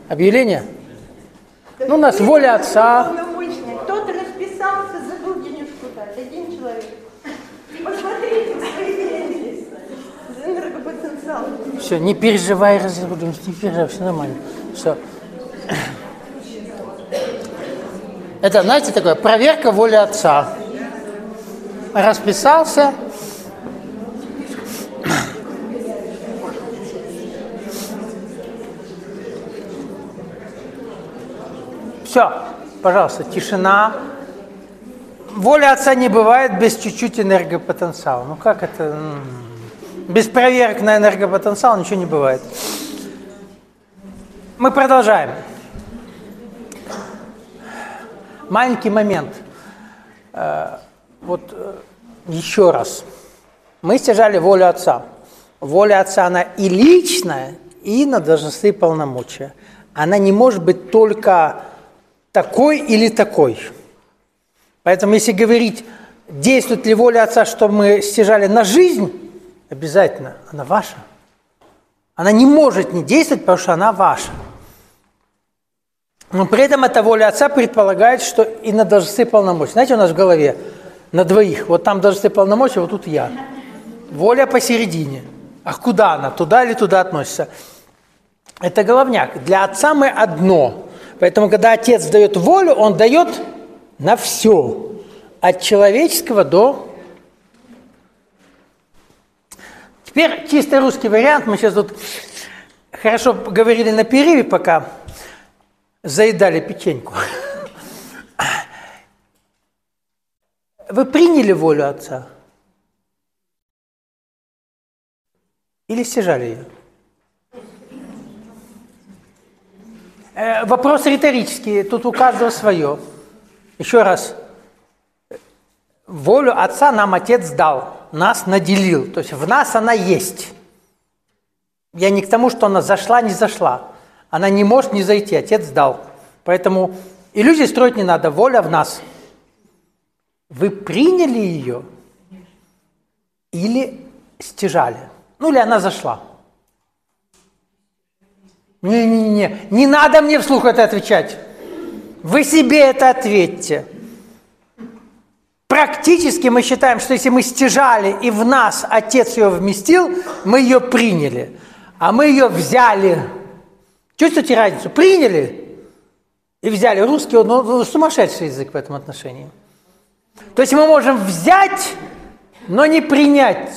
Объявление? Ну, у нас воля Отца. Кто-то расписался, забыл денежку дать. Один человек. Посмотрите в свои деньги. Энергопотенциал. Все, не переживай, не переживай, все нормально. Все. Это, знаете, такое, проверка воли Отца. Расписался. Все, пожалуйста, тишина. Воля Отца не бывает без чуть-чуть энергопотенциала. Ну как это? Без проверок на энергопотенциал ничего не бывает. Мы продолжаем. Маленький момент. Еще раз. Мы стяжали волю Отца. Воля Отца, она и личная, и на должностные полномочия. Она не может быть только такой или такой. Поэтому, если говорить, действует ли воля Отца, что мы стяжали на жизнь, обязательно, она ваша. Она не может не действовать, потому что она ваша. Но при этом эта воля Отца предполагает, что и на должностные полномочия. Знаете, у нас в голове на двоих, вот там должностные полномочия, вот тут я. Воля посередине. А куда она? Туда или туда относится? Это головняк. Для Отца мы одно. Поэтому, когда Отец дает волю, Он дает на все. От человеческого до... Теперь чисто русский вариант. Мы сейчас тут хорошо говорили на перерыве, пока заедали печеньку. Вы приняли волю Отца? Или стяжали ее? Вопрос риторический, тут у каждого свое. Еще раз. Волю Отца нам Отец дал, нас наделил. То есть в нас она есть. Я не к тому, что она зашла, не зашла. Она не может не зайти, Отец дал. Поэтому иллюзии строить не надо, воля в нас. Вы приняли ее или стяжали? Ну, или она зашла? Не надо мне вслух это отвечать. Вы себе это ответьте. Практически мы считаем, что если мы стяжали и в нас Отец ее вместил, мы ее приняли. А мы ее взяли. Чувствуете разницу? Приняли и взяли. Русский, сумасшедший язык в этом отношении. То есть мы можем взять, но не принять.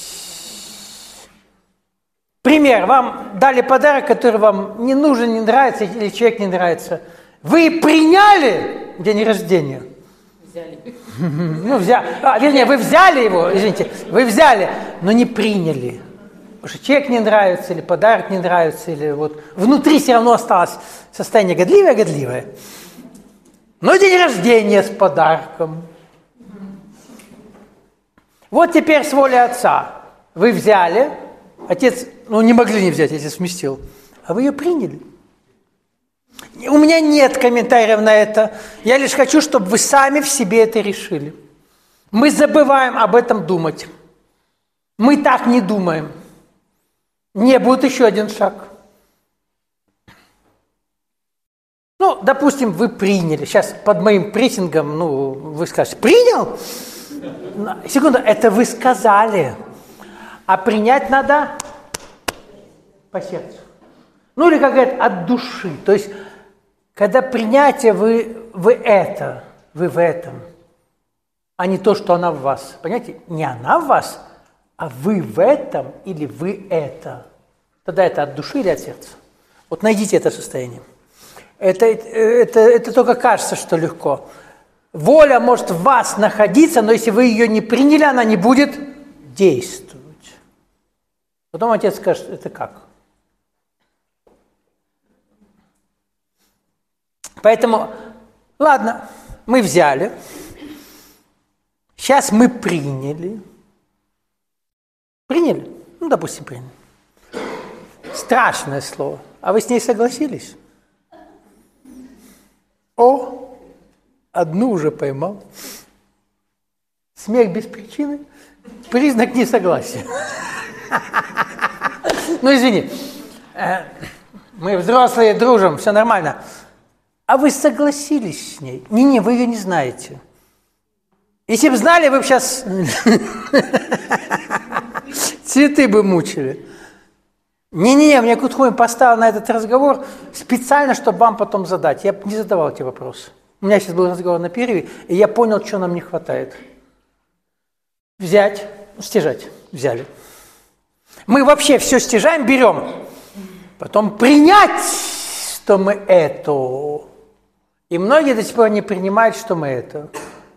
Пример. Вам дали подарок, который вам не нужен, не нравится, или человек не нравится. Вы приняли день рождения? Взяли. Ну, вернее, вы взяли его, извините, вы взяли, но не приняли. Потому что человек не нравится, или подарок не нравится, или вот внутри все равно осталось состояние годливое. Но день рождения с подарком. Вот теперь с волей Отца. Вы взяли, Отец, не могли не взять, Отец вместил, а вы ее приняли. У меня нет комментариев на это. Я лишь хочу, чтобы вы сами в себе это решили. Мы забываем об этом думать. Мы так не думаем. Не, будет еще один шаг. Допустим, вы приняли. Сейчас под моим прессингом, вы скажете, принял? Секунду, это вы сказали. А принять надо по сердцу. Или, как говорят, от души. То есть, когда принятие, вы в этом, а не то, что она в вас. Понимаете, не она в вас, а вы в этом или вы это. Тогда это от души или от сердца. Вот найдите это состояние. Это только кажется, что легко. Воля может в вас находиться, но если вы ее не приняли, она не будет действовать. Потом Отец скажет, это как? Поэтому, ладно, мы взяли. Сейчас мы приняли. Приняли? Допустим, приняли. Страшное слово. А вы с ней согласились? Одну уже поймал. Смех без причины – признак несогласия. Извини. Мы взрослые, дружим, все нормально. А вы согласились с ней? Не, вы ее не знаете. Если бы знали, вы бы сейчас цветы бы мучили. Не, мне Кутхуин поставил на этот разговор специально, чтобы вам потом задать. Я не задавал эти вопросы. У меня сейчас был разговор на перерыве, и я понял, что нам не хватает. Взять, стяжать, взяли. Мы вообще все стяжаем, берем. Потом принять, что мы это. И многие до сих пор не принимают, что мы это.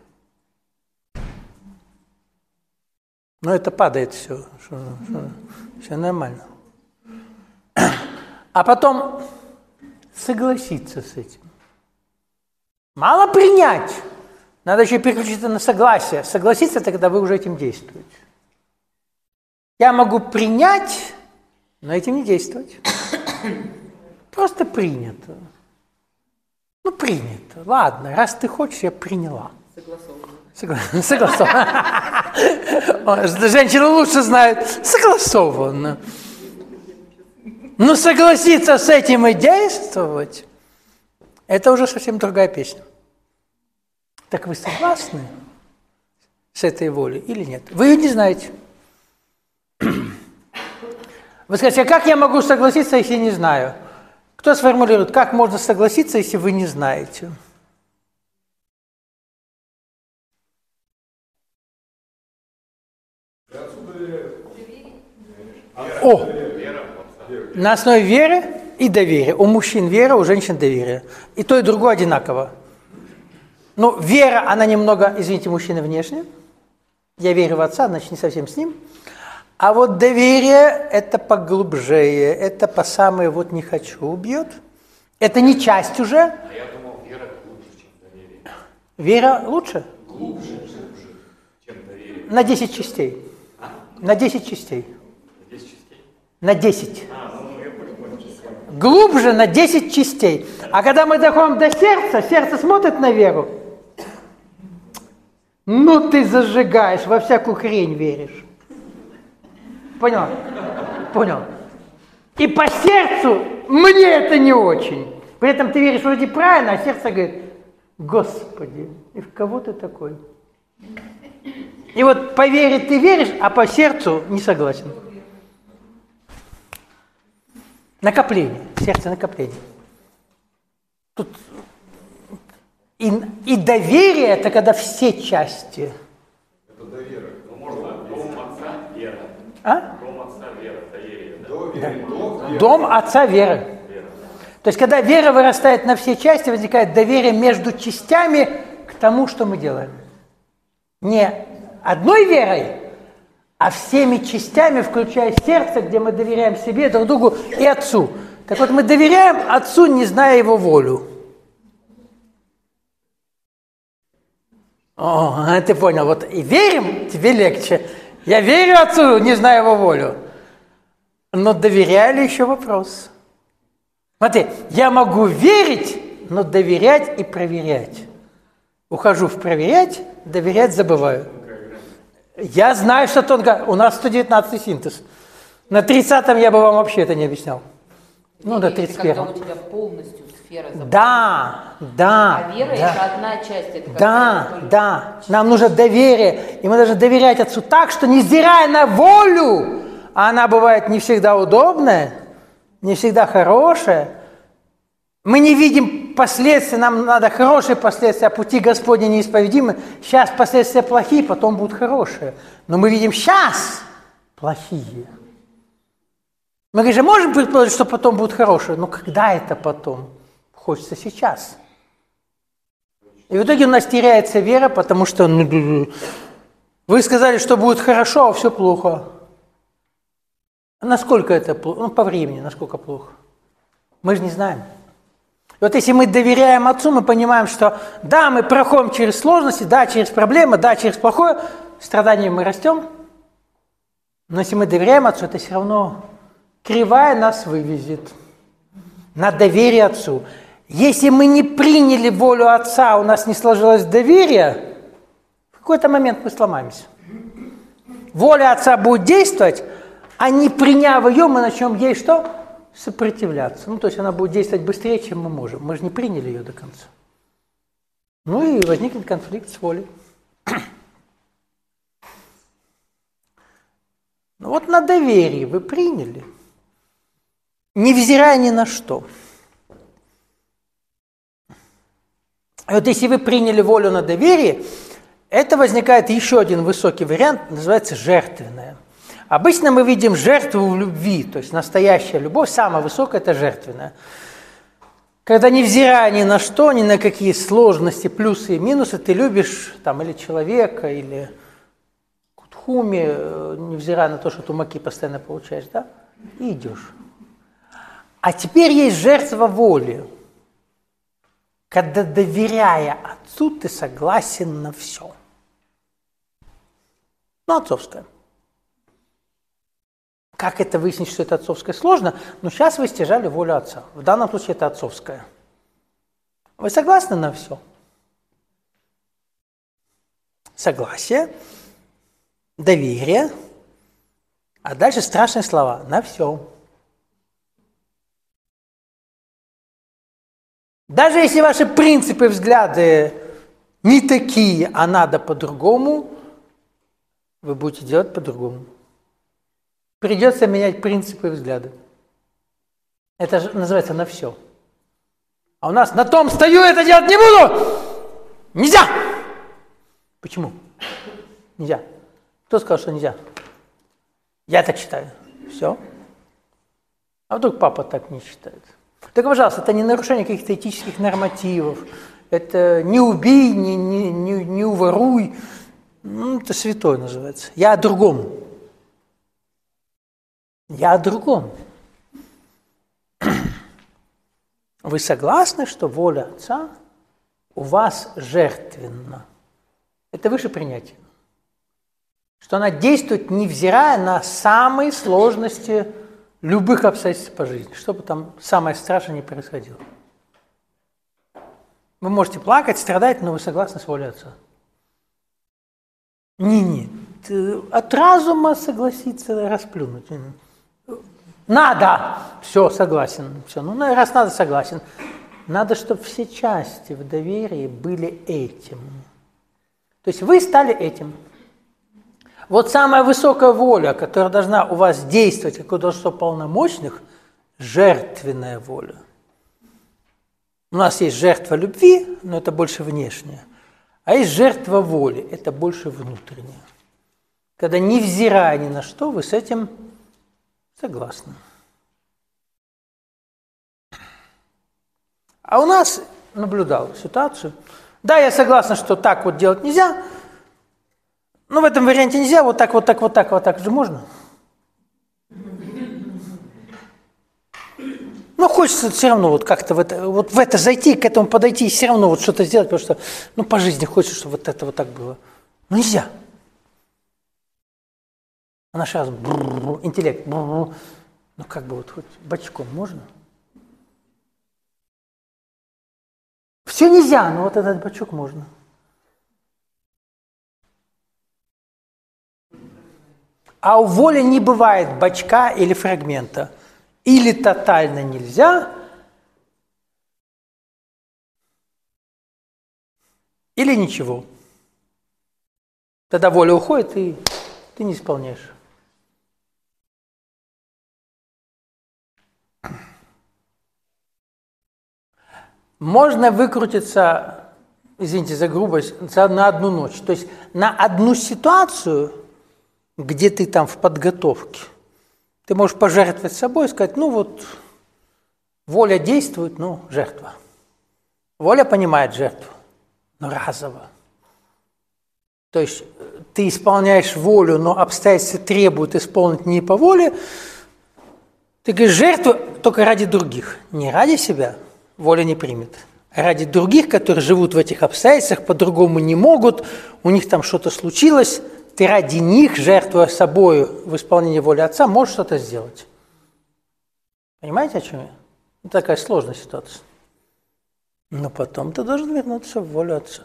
Но это падает все. Все нормально. А потом согласиться с этим. Мало принять. Надо еще переключиться на согласие. Согласиться – это когда вы уже этим действуете. Я могу принять, но этим не действовать. Просто принято. Ну, принято. Ладно, раз ты хочешь, я приняла. Согласовано. Женщины лучше знают. Согласовано. Но согласиться с этим и действовать – это уже совсем другая песня. Так вы согласны с этой волей или нет? Вы ее не знаете. Вы скажете, а как я могу согласиться, если не знаю? Кто сформулирует, как можно согласиться, если вы не знаете? На основе веры и доверия. У мужчин вера, у женщин доверие. И то, и другое одинаково. Но вера, она немного, извините, мужчины внешне. Я верю в Отца, значит, не совсем с Ним. А вот доверие – это поглубже, это по самой вот не хочу бьет. Это не часть уже. А я думал, вера глубже, чем доверие. Вера лучше? Глубже, чем доверие. На 10 частей. На 10 частей. 10 частей? На 10. Глубже на 10 частей. А когда мы доходим до сердца, сердце смотрит на веру. Ну ты зажигаешь, во всякую хрень веришь. Понял? Понял. И по сердцу мне это не очень. При этом ты веришь вроде правильно, а сердце говорит, Господи, и в кого ты такой? И вот по вере ты веришь, а по сердцу не согласен. Накопление, сердце накопление. Тут и доверие – это когда все части. Это доверие. Ну, можно дом отца – вера. А? Дом отца – вера, доверие. Да? Дом отца – вера. То есть, когда вера вырастает на все части, возникает доверие между частями к тому, что мы делаем. Не одной верой, а всеми частями, включая сердце, где мы доверяем себе, друг другу и Отцу. Так вот, мы доверяем Отцу, не зная Его волю. О, ты понял, вот и верим, тебе легче. Я верю Отцу, не зная Его волю. Но доверяли еще вопрос. Смотри, я могу верить, но доверять и проверять. Ухожу в проверять, доверять забываю. Я знаю, что тонко. У нас 119-й синтез. На 30-м я бы вам вообще это не объяснял. Ну, на 31-м. Когда у тебя полностью сфера забыта. Да. А вера это одна часть. Это Да. Нам нужно доверие. И мы должны доверять Отцу так, что невзирая на волю, а она бывает не всегда удобная, не всегда хорошая, мы не видим последствий, нам надо хорошие последствия, а пути Господни неисповедимы. Сейчас последствия плохие, потом будут хорошие. Но мы видим сейчас плохие. Мы говорим, можем предположить, что потом будут хорошие, но когда это потом? Хочется сейчас. И в итоге у нас теряется вера, потому что вы сказали, что будет хорошо, а все плохо. Насколько это плохо? Ну, по времени, насколько плохо. Мы же не знаем. И вот если мы доверяем Отцу, мы понимаем, что да, мы проходим через сложности, да, через проблемы, да, через плохое, страдания мы растем. Но если мы доверяем Отцу, это все равно кривая нас вывезет на доверие Отцу. Если мы не приняли волю Отца, у нас не сложилось доверие, в какой-то момент мы сломаемся. Воля Отца будет действовать, а не приняв ее, мы начнем ей что? сопротивляться. Ну, то есть она будет действовать быстрее, чем мы можем. Мы же не приняли ее до конца. Ну и возникнет конфликт с волей. Ну вот на доверии вы приняли, невзирая ни на что. И вот если вы приняли волю на доверие, это возникает еще один высокий вариант, называется жертвенное. Обычно мы видим жертву в любви, то есть настоящая любовь, самая высокая – это жертвенная. Когда невзирая ни на что, ни на какие сложности, плюсы и минусы, ты любишь там или человека, или кутхуми, невзирая на то, что тумаки постоянно получаешь, да, и идешь. А теперь есть жертва воли. Когда, доверяя отцу, ты согласен на все. Ну, отцовское. Как это выяснить, что это отцовское, сложно, но сейчас вы стяжали волю отца. В данном случае это отцовское. Вы согласны на все? Согласие, доверие, а дальше страшные слова. На все. Даже если ваши принципы и взгляды не такие, а надо по-другому, вы будете делать по-другому. Придется менять принципы и взгляды. Это же называется на все. А у нас на том стою, это делать не буду! Нельзя! Почему? Нельзя. Кто сказал, что нельзя? Я так считаю. Все. А вдруг папа так не считает? Так, пожалуйста, это не нарушение каких-то этических нормативов. Это не убей, не уворуй. Ну, это святое называется. Я о другом. Я о другом. Вы согласны, что воля Отца у вас жертвенна? Это выше принятия. Что она действует, невзирая на самые сложности любых обстоятельств по жизни, что бы там самое страшное не происходило. Вы можете плакать, страдать, но вы согласны с волей Отца. Не, от разума согласиться расплюнуть. Надо! Все, согласен. Все. Ну, раз надо, согласен. Надо, чтобы все части в доверии были этим. То есть вы стали этим. Вот самая высокая воля, которая должна у вас действовать, как у должностей полномочных, жертвенная воля. У нас есть жертва любви, но это больше внешняя. А есть жертва воли, это больше внутренняя. Когда, невзирая ни на что, вы с этим согласны. А у нас наблюдал ситуацию. Да, я согласна, что так вот делать нельзя, но в этом варианте нельзя, вот так же можно. Но хочется все равно вот как-то в это зайти, к этому подойти и все равно вот что-то сделать, потому что по жизни хочется, чтобы вот это вот так было. Но нельзя. А наш разум, интеллект, ну как бы вот хоть бочком можно? Все нельзя, но вот этот бочок можно. А у воли не бывает бочка или фрагмента. Или тотально нельзя, или ничего. Тогда воля уходит, и ты не исполняешь. Можно выкрутиться, извините за грубость, на одну ночь. То есть на одну ситуацию, где ты там в подготовке, ты можешь пожертвовать собой и сказать, ну вот, воля действует, ну, жертва. Воля понимает жертву, но разово. То есть ты исполняешь волю, но обстоятельства требуют исполнить не по воле. Ты говоришь, жертву только ради других, не ради себя. Воля не примет. А ради других, которые живут в этих обстоятельствах, по-другому не могут, у них там что-то случилось, ты ради них, жертвуя собой в исполнении воли Отца, можешь что-то сделать. Понимаете, о чем я? Это такая сложная ситуация. Но потом ты должен вернуться в волю Отца.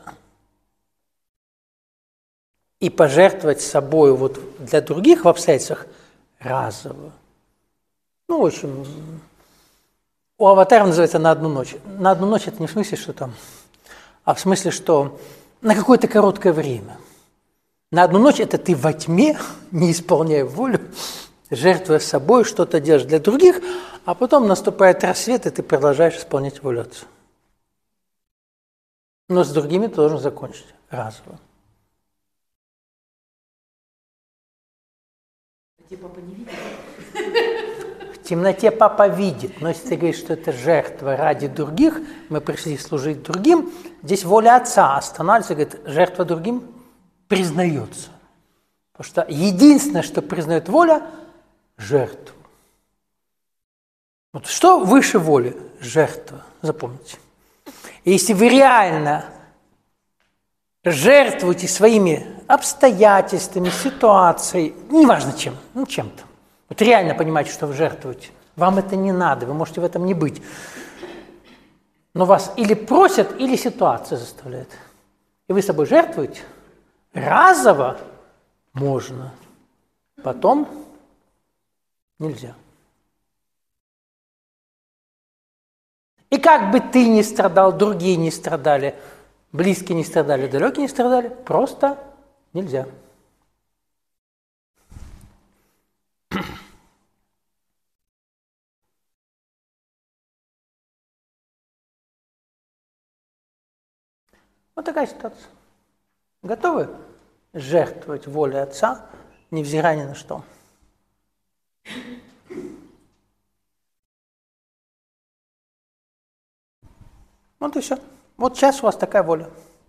И пожертвовать собой вот для других в обстоятельствах разово. Ну, в общем, у аватара называется «на одну ночь». На одну ночь это не в смысле, что там, а в смысле, что на какое-то короткое время. На одну ночь это ты во тьме, не исполняя волю, жертвуя собой, что-то делаешь для других, а потом наступает рассвет, и ты продолжаешь исполнять волю Отца. Но с другими ты должен закончить разово. Папа не видит. В темноте папа видит, но если ты говоришь, что это жертва ради других, мы пришли служить другим, здесь воля Отца останавливается, говорит, жертва другим признается. Потому что единственное, что признает воля – жертву. Вот что выше воли? Жертва. Запомните. И если вы реально жертвуете своими обстоятельствами, ситуацией, неважно чем, ну чем-то, вот реально понимаете, что вы жертвуете, вам это не надо, вы можете в этом не быть. Но вас или просят, или ситуация заставляет. И вы собой жертвуете, разово можно, потом нельзя. И как бы ты ни страдал, другие не страдали, близкие не страдали, далекие не страдали, просто нельзя. Вот такая ситуация. Готовы жертвовать волей Отца, невзирая ни на что? Вот и все. Вот сейчас у вас такая воля.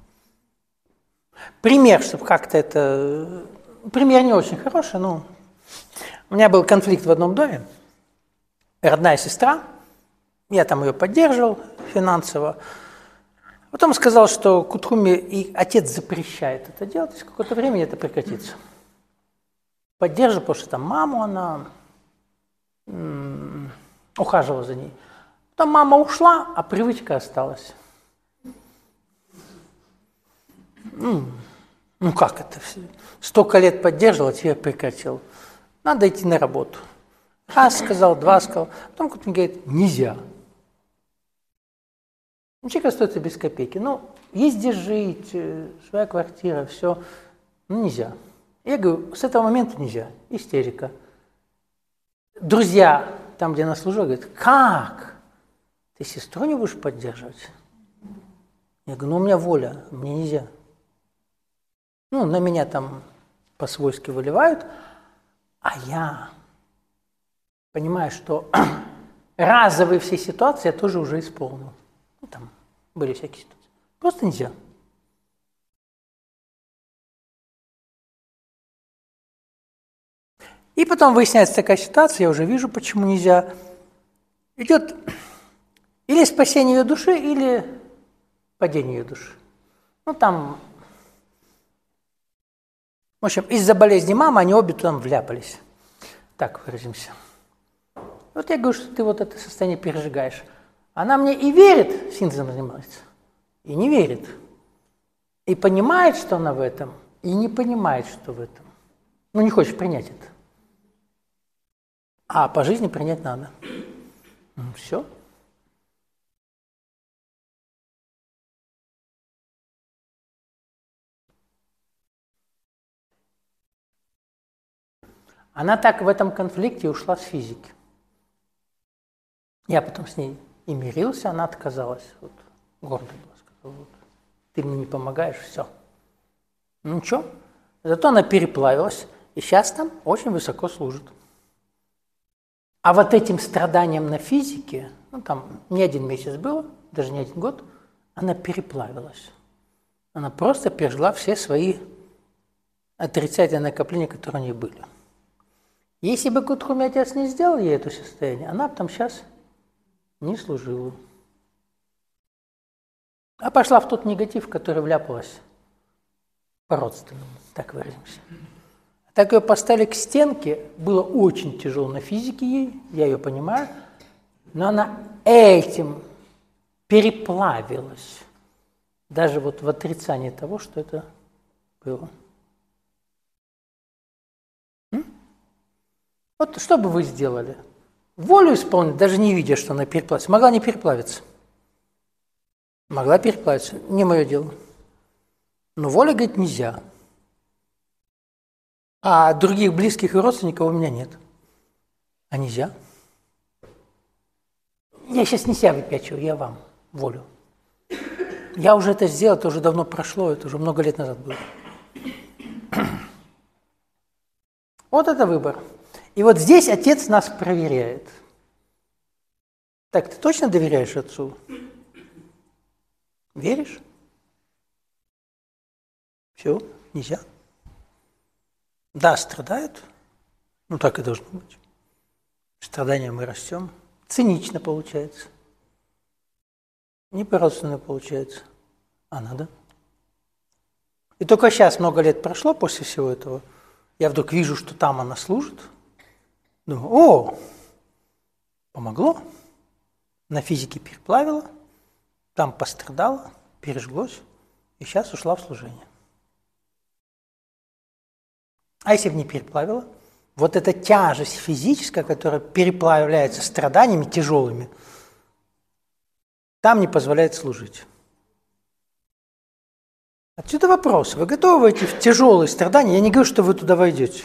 Пример, чтобы как-то это... Пример не очень хороший, но... У меня был конфликт в одном доме. Родная сестра. Я там ее поддерживал финансово. Потом сказал, что к Утхуме и отец запрещает это делать, и с какое-то времени это прекратится. Поддерживал, потому что там маму она ухаживала за ней. Потом мама ушла, а привычка осталась. Ну как это? Столько лет поддерживал, а теперь прекратил. Надо идти на работу. Раз сказал, два сказал. Потом кто-то мне говорит, нельзя. Человек остается без копейки. Ну, есть где жить, своя квартира, все. Ну, нельзя. Я говорю, с этого момента нельзя. Истерика. Друзья, там, где она служила, говорят, как? Ты сестру не будешь поддерживать? Я говорю, ну, у меня воля, мне нельзя. Ну, на меня там по-свойски выливают, а я понимаю, что разовые все ситуации я тоже уже исполнил. Ну, там были всякие ситуации. Просто нельзя. И потом выясняется такая ситуация, я уже вижу, почему нельзя. Идет или спасение ее души, или падение ее души. Ну, там, в общем, из-за болезни мамы они обе там вляпались. Так выразимся. Вот я говорю, что ты вот это состояние пережигаешь. Она мне и верит, синтезом занимается, и не верит. И понимает, что она в этом, и не понимает, что в этом. Ну, не хочешь принять это. А по жизни принять надо. Ну, все. Она так в этом конфликте ушла с физики. Я потом с ней и мирился, она отказалась. Вот, гордо была, сказала, вот, ты мне не помогаешь, все. Ну ничего, зато она переплавилась, и сейчас там очень высоко служит. А вот этим страданием на физике, ну там не один месяц было, даже не один год, она переплавилась. Она просто пережила все свои отрицательные накопления, которые у нее были. Если бы Кутхуми отец не сделал ей это состояние, она бы там сейчас не служила. А пошла в тот негатив, в который вляпалась по-родственному, так выразимся. Так ее поставили к стенке, было очень тяжело на физике ей, я ее понимаю, но она этим переплавилась, даже вот в отрицании того, что это было. Вот что бы вы сделали? волю исполнить, даже не видя, что она переплавится. Могла не переплавиться. Могла переплавиться. Не мое дело. Но воля, говорит, нельзя. А других близких и родственников у меня нет. А нельзя. Я сейчас не себя выпячиваю, я вам волю. Я уже это сделал, это уже давно прошло, это уже много лет назад было. Вот это выбор. И вот здесь Отец нас проверяет. Так, ты точно доверяешь Отцу? Веришь? Все, нельзя. Да, страдают. Ну, так и должно быть. Страдания мы растем. Цинично получается. Не по-родственному получается. А надо. И только сейчас, много лет прошло после всего этого, я вдруг вижу, что там она служит. Думаю, о, помогло. На физике переплавила, там пострадала, пережглось, и сейчас ушла в служение. А если бы не переплавила, вот эта тяжесть физическая, которая переплавляется страданиями тяжелыми, там не позволяет служить. Отсюда вопрос. Вы готовы войти в тяжелые страдания? Я не говорю, что вы туда войдете.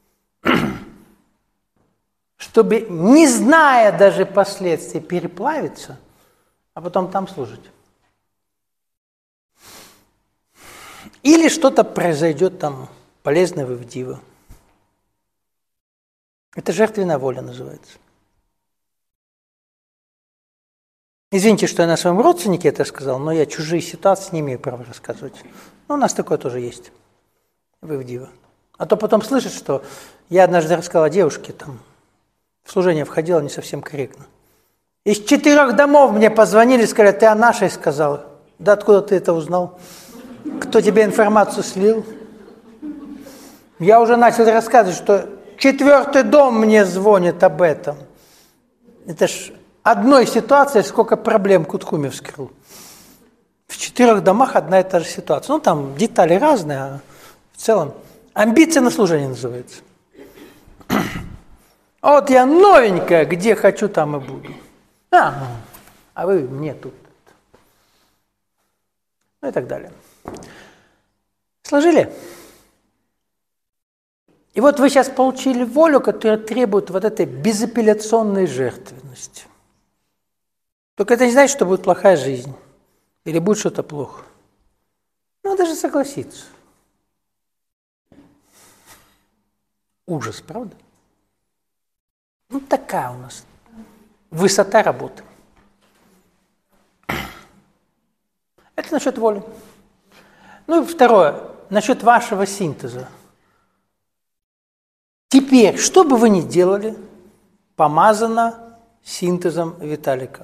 Чтобы, не зная даже последствий, переплавиться, а потом там служить. Или что-то произойдет там полезное в Ивдиво. Это жертвенная воля называется. Извините, что я на своем родственнике это сказал, но я чужие ситуации не имею права рассказывать. Но у нас такое тоже есть в Ивдиво. А то потом слышат, что я однажды рассказала девушке, там, в служение входила не совсем корректно. Из 4 домов мне позвонили, сказали, ты о нашей сказала. Да откуда ты это узнал? Кто тебе информацию слил? Я уже начал рассказывать, что 4-й дом мне звонит об этом. Это ж одной ситуации сколько проблем Куткуме вскрыл. В 4 домах одна и та же ситуация. Ну, там детали разные, а в целом амбиция на служение называется. А вот я новенькая, где хочу, там и буду. А вы мне тут. Ну и так далее. Сложили? И вот вы сейчас получили волю, которая требует вот этой безапелляционной жертвенности. Только это не значит, что будет плохая жизнь. Или будет что-то плохо. Надо же согласиться. Ужас, правда? Ну, такая у нас высота работы. Это насчет воли. Ну и второе, насчет вашего синтеза. Теперь, что бы вы ни делали, помазано синтезом Виталика.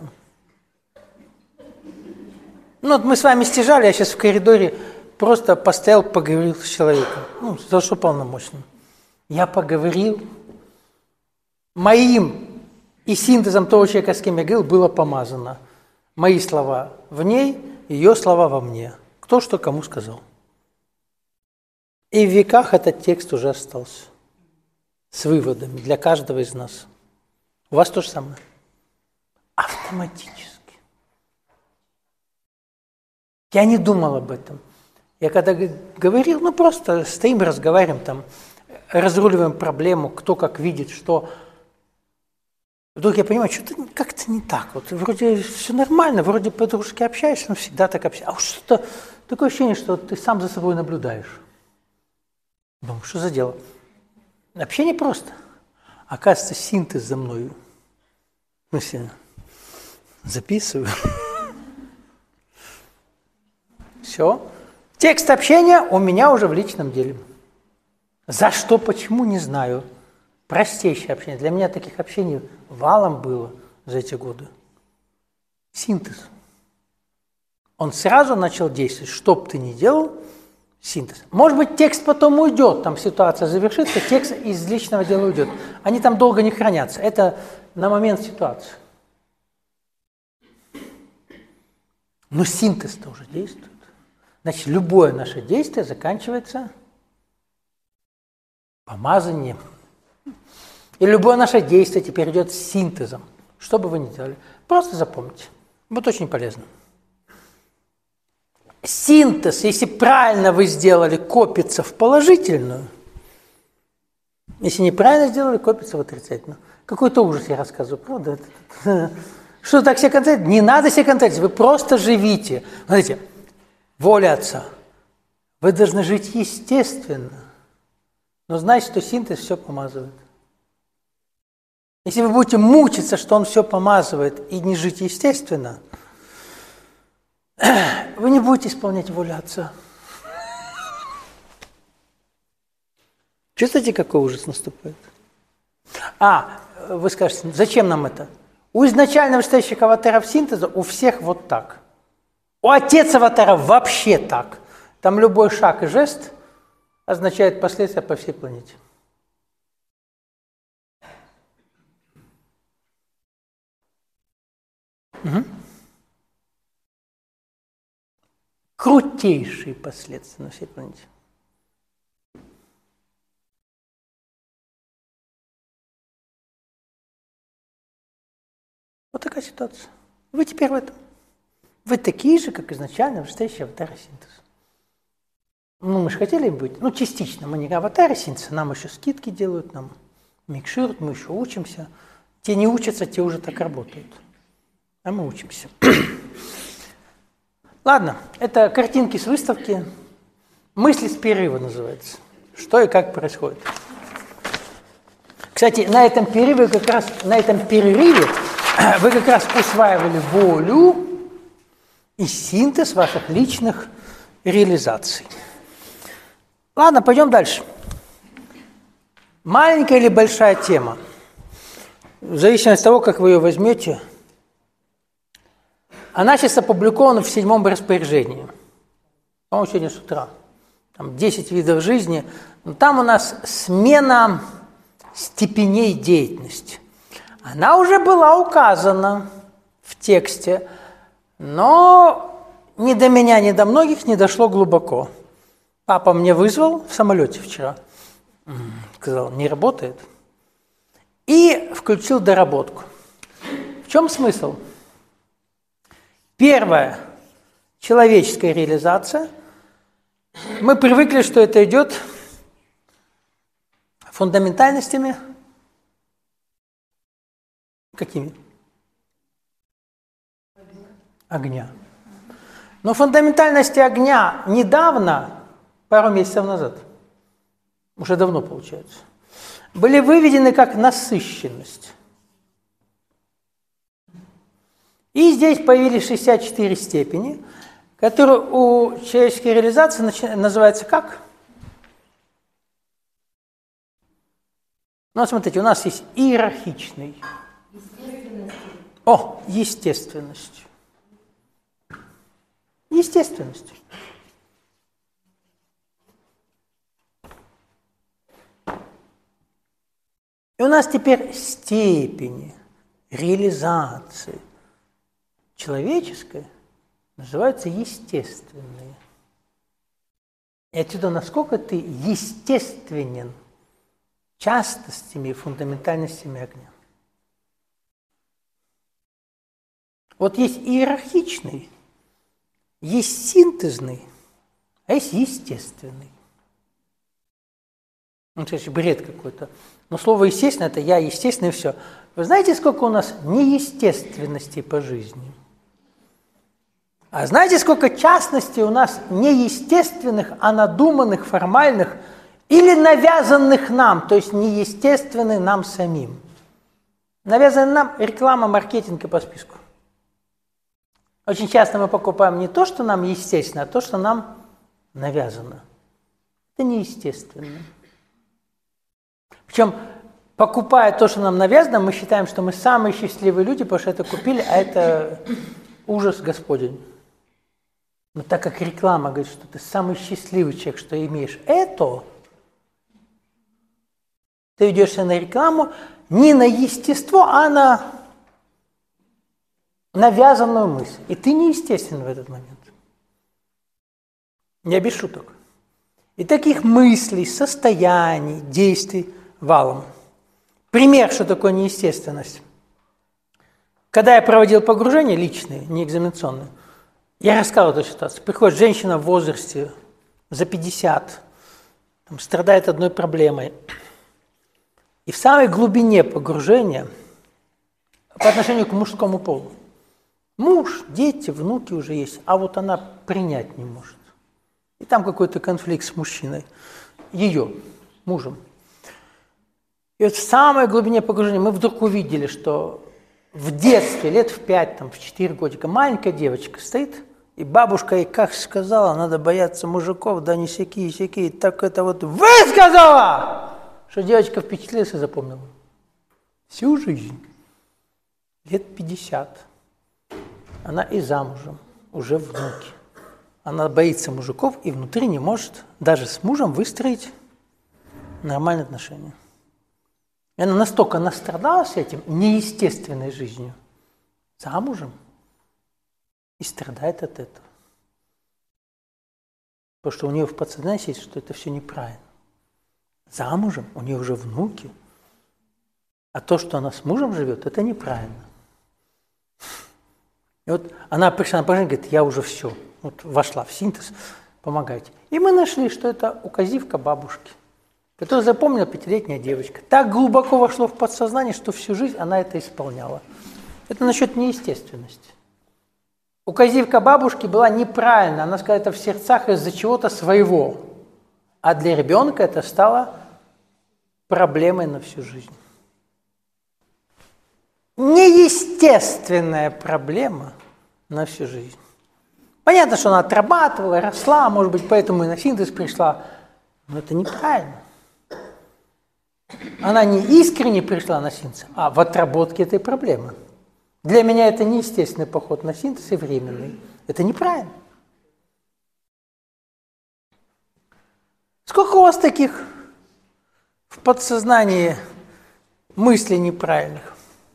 Ну, вот мы с вами стяжали, я сейчас в коридоре просто постоял, поговорил с человеком. Ну, за что полномочным. Я поговорил. Моим и синтезом того человека, с кем я говорил, было помазано. Мои слова в ней, ее слова во мне. Кто что кому сказал. И в веках этот текст уже остался. С выводами для каждого из нас. У вас то же самое. Автоматически. Я не думал об этом. Я когда говорил, ну просто стоим, разговариваем, там, разруливаем проблему, кто как видит, что. Вдруг я понимаю, что-то как-то не так. Вот вроде все нормально, вроде по-дружески общаешься, но всегда так общаешься. А уж что-то такое ощущение, что ты сам за собой наблюдаешь. Думаю, что за дело? Общение просто. Оказывается, синтез за мною. Ну, все записываю. Все. Текст общения у меня уже в личном деле. За что, почему, не знаю. Простейшее общение. Для меня таких общений валом было за эти годы. Синтез. Он сразу начал действовать. Что бы ты ни делал, синтез. Может быть, текст потом уйдет, там ситуация завершится, текст из личного дела уйдет. Они там долго не хранятся. Это на момент ситуации. Но синтез-то уже действует. Значит, любое наше действие заканчивается помазанием. И любое наше действие теперь идет с синтезом. Что бы вы ни делали, просто запомните. Будет очень полезно. Синтез, если правильно вы сделали, копится в положительную. Если неправильно сделали, копится в отрицательную. Какой-то ужас я рассказываю, правда? Что так себя контролировать? Не надо себя контролировать, вы просто живите. Смотрите, воля Отца. Вы должны жить естественно. Но знайте, что синтез все помазывает. Если вы будете мучиться, что он все помазывает, и не жить естественно, вы не будете исполнять волю Отца. Чувствуете, какой ужас наступает? Вы скажете, зачем нам это? У изначально вышестоящих аватаров синтеза у всех вот так. У отец аватара вообще так. Там любой шаг и жест означает последствия по всей планете. Угу. Крутейшие последствия на всей планете. Вот такая ситуация. Вы теперь в этом. Вы такие же, как изначально вышестоящие аватары синтеза. Мы же хотели быть, частично. Мы не аватары синтеза, нам еще скидки делают, нам микшируют, мы еще учимся. Те не учатся, те уже так работают. А мы учимся. Ладно, это картинки с выставки. Мысли с перерыва называется. Что и как происходит. Кстати, на этом перерыве вы как раз усваивали волю и синтез ваших личных реализаций. Ладно, пойдем дальше. Маленькая или большая тема, в зависимости от того, как вы ее возьмете. Она сейчас опубликована в 7-м распоряжении. По-моему, сегодня с утра. Там 10 видов жизни. Но там у нас смена степеней деятельности. Она уже была указана в тексте, но ни до меня, ни до многих не дошло глубоко. Папа мне вызвал в самолете вчера. Сказал, не работает. И включил доработку. В чем смысл? Первая человеческая реализация. Мы привыкли, что это идет фундаментальностями. Какими? Огня. Но фундаментальности огня недавно, пару месяцев назад, уже давно получается, были выведены как насыщенность. И здесь появились 64 степени, которые у человеческой реализации называются как? Смотрите, у нас есть иерархичный. Естественность. Естественность. И у нас теперь степени реализации человеческой называются естественные. И отсюда, насколько ты естественен частностями и фундаментальностями огня. Вот есть иерархичный, есть синтезный, а есть естественный. Кстати, бред какой-то. Но слово «естественно» – это «я», естественно, и все. Вы знаете, сколько у нас неестественностей по жизни? А знаете, сколько частностей у нас неестественных, а надуманных, формальных или навязанных нам, то есть неестественны нам самим? Навязаны нам реклама, маркетинг и по списку. Очень часто мы покупаем не то, что нам естественно, а то, что нам навязано. Это неестественно. Причем, покупая то, что нам навязано, мы считаем, что мы самые счастливые люди, потому что это купили, а это ужас Господень. Но так как реклама говорит, что ты самый счастливый человек, что имеешь это, ты ведешься на рекламу не на естество, а на навязанную мысль. И ты неестествен в этот момент. Я без шуток. И таких мыслей, состояний, действий валом. Пример, что такое неестественность. Когда я проводил погружения личные, не экзаменационные, я рассказывал эту ситуацию. Приходит женщина в возрасте за 50, там, страдает одной проблемой. И в самой глубине погружения по отношению к мужскому полу. Муж, дети, внуки уже есть, а вот она принять не может. И там какой-то конфликт с мужчиной, ее мужем. И вот в самой глубине погружения мы вдруг увидели, что в детстве, лет в 5, там, в 4 годика, маленькая девочка стоит, и бабушка ей как сказала, надо бояться мужиков, да не сяки, так это вот высказала, что девочка впечатлилась и запомнила. Всю жизнь, лет 50, она и замужем, уже внуки. Она боится мужиков и внутри не может даже с мужем выстроить нормальные отношения. И она настолько настрадалась этим неестественной жизнью, замужем, и страдает от этого. Потому что у нее в подсознании есть, что это все неправильно. Замужем, у нее уже внуки, а то, что она с мужем живет, это неправильно. И вот она пришла на положение, говорит, я уже все, вот вошла в синтез, помогайте. И мы нашли, что это указивка бабушки, которую запомнила 5-летняя девочка. Так глубоко вошло в подсознание, что всю жизнь она это исполняла. Это насчет неестественности. Указивка бабушки была неправильна, она сказала это в сердцах из-за чего-то своего. А для ребенка это стало проблемой на всю жизнь. Неестественная проблема на всю жизнь. Понятно, что она отрабатывала, росла, может быть, поэтому и на синтез пришла, но это неправильно. Она не искренне пришла на синтез, а в отработке этой проблемы. Для меня это неестественный поход на синтез и временный. Это неправильно. Сколько у вас таких в подсознании мыслей неправильных?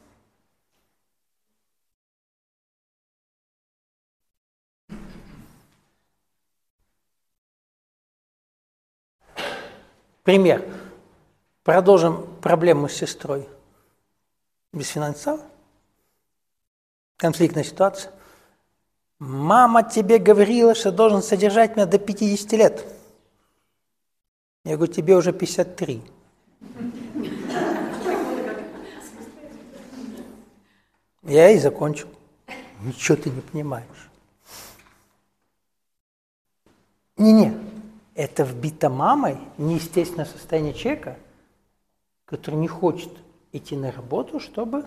Пример. Продолжим проблему с сестрой. Без финансов. Конфликтная ситуация. Мама тебе говорила, что должен содержать меня до 50 лет. Я говорю, тебе уже 53. Я и закончил. Ничего ты не понимаешь. Не-не. Это вбито мамой неестественное состояние человека, который не хочет идти на работу, чтобы...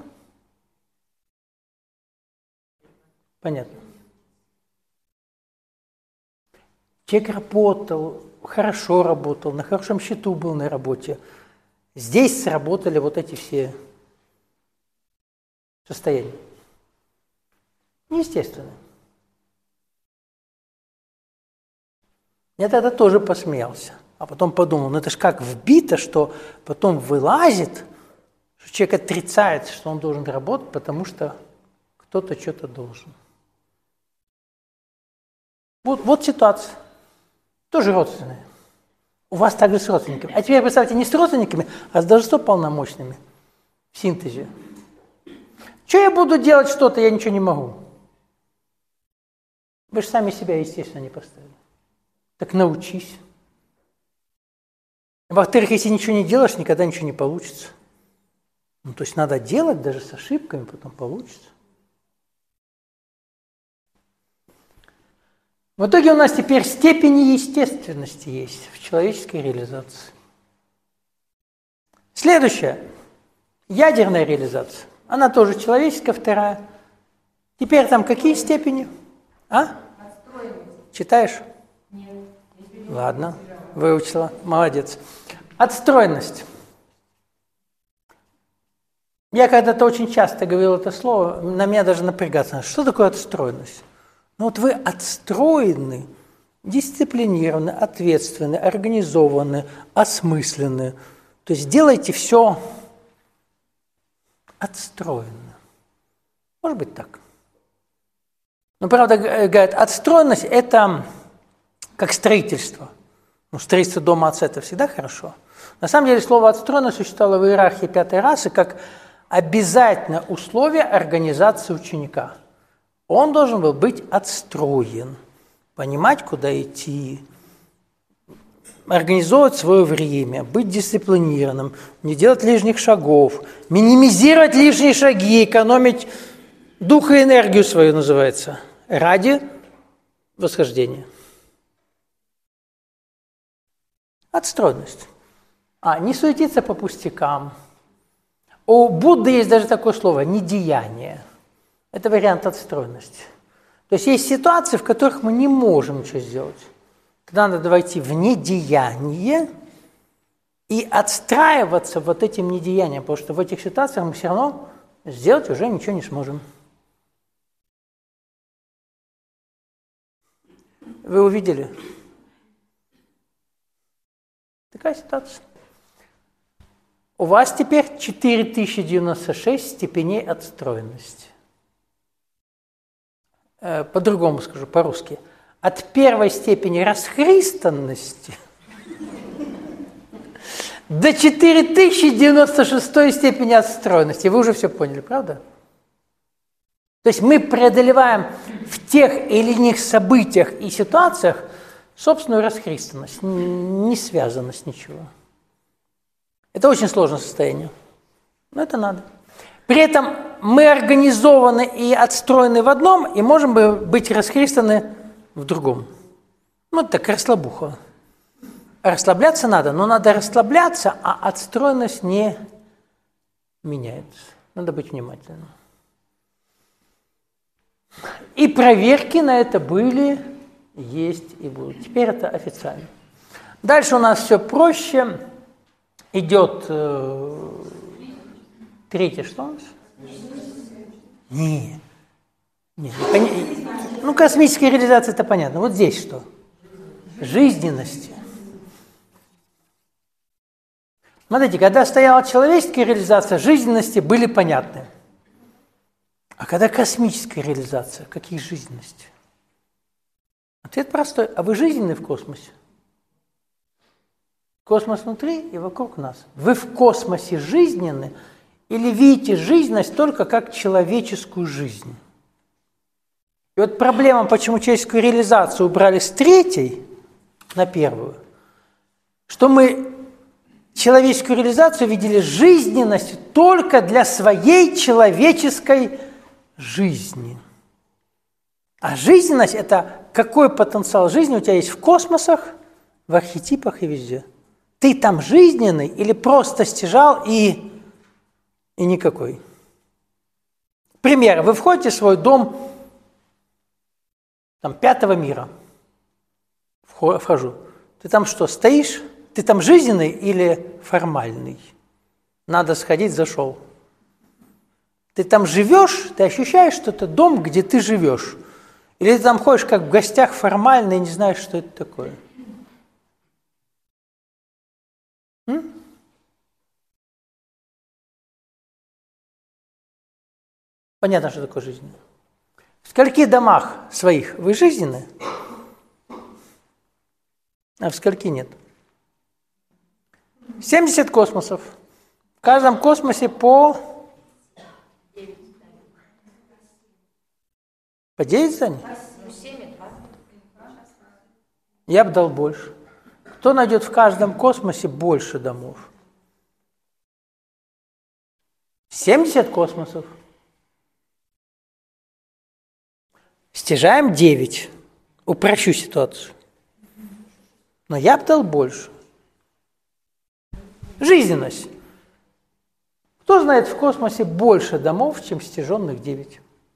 Понятно. Человек работал, хорошо работал, на хорошем счету был на работе. Здесь сработали вот эти все состояния. Неестественно. Я тогда тоже посмеялся, а потом подумал, ну это ж как вбито, что потом вылазит, что человек отрицает, что он должен работать, потому что кто-то что-то должен. Вот ситуация. Тоже родственная. У вас также с родственниками. А теперь представьте, не с родственниками, а с должностью полномочными в синтезе. Что я буду делать что-то, я ничего не могу. Вы же сами себя, естественно, не поставили. Так научись. Во-вторых, если ничего не делаешь, никогда ничего не получится. Ну, то есть надо делать даже с ошибками, потом получится. В итоге у нас теперь степени естественности есть в человеческой реализации. Следующая. Ядерная реализация. Она тоже человеческая, вторая. Теперь там какие степени? А? Читаешь? Ладно, выучила, молодец. Отстроенность. Я когда-то очень часто говорил это слово, на меня даже напрягаться. Что такое отстроенность? Ну вот вы отстроены, дисциплинированы, ответственны, организованы, осмысленны. То есть делайте все отстроенно. Может быть так. Но правда, говорят, отстроенность – это как строительство. Ну, строительство дома отца – это всегда хорошо. На самом деле слово «отстроенность» существовало в иерархии пятой расы как обязательное условие организации ученика. Он должен был быть отстроен, понимать, куда идти, организовывать свое время, быть дисциплинированным, не делать лишних шагов, минимизировать лишние шаги, экономить дух и энергию свою, называется, ради восхождения. Отстроенность. Не суетиться по пустякам. У Будды есть даже такое слово – недеяние. Это вариант отстроенности. То есть есть ситуации, в которых мы не можем ничего сделать. Тогда надо войти в недеяние и отстраиваться вот этим недеянием, потому что в этих ситуациях мы все равно сделать уже ничего не сможем. Вы увидели? Такая ситуация. У вас теперь 4096 степеней отстроенности. По-другому скажу, по-русски. От первой степени расхристанности до 4096 степени отстроенности. Вы уже все поняли, правда? То есть мы преодолеваем в тех или иных событиях и ситуациях собственную расхристанность, не связано с ничего. Это очень сложное состояние, но это надо. При этом мы организованы и отстроены в одном, и можем быть расхристаны в другом. Ну, это так расслабуха. Расслабляться надо, но надо расслабляться, а отстроенность не меняется. Надо быть внимательным. И проверки на это были, есть и будут. Теперь это официально. Дальше у нас все проще. Идет третье, что у нас? Не. Ну, космическая реализация, это понятно. Вот здесь что? Жизненности. Смотрите, когда стояла человеческая реализация, жизненности были понятны. А когда космическая реализация, какие жизненности? Ответ простой. А вы жизненны в космосе? Космос внутри и вокруг нас. Вы в космосе жизненны или видите жизненность только как человеческую жизнь? И вот проблема, почему человеческую реализацию убрали с третьей на первую, что мы человеческую реализацию видели жизненность только для своей человеческой жизни. А жизненность – это какой потенциал жизни у тебя есть в космосах, в архетипах и везде. Ты там жизненный или просто стяжал и никакой. Пример. Вы входите в свой дом там, 5-го мира. Вхожу. Ты там что, стоишь? Ты там жизненный или формальный? Надо сходить, зашел. Ты там живешь, ты ощущаешь, что это дом, где ты живешь. Или ты там ходишь как в гостях формально и не знаешь, что это такое. Понятно, что такое жизнь. В скольких домах своих вы жизненны, а в скольких нет? 70 космосов. В каждом космосе по 9 зданий? Я бы дал больше. Кто найдет в каждом космосе больше домов? 70 космосов. Стяжаем 9. Упрощу ситуацию. Но я бы дал больше. Жизненность. Кто знает в космосе больше домов, чем стяженных 9?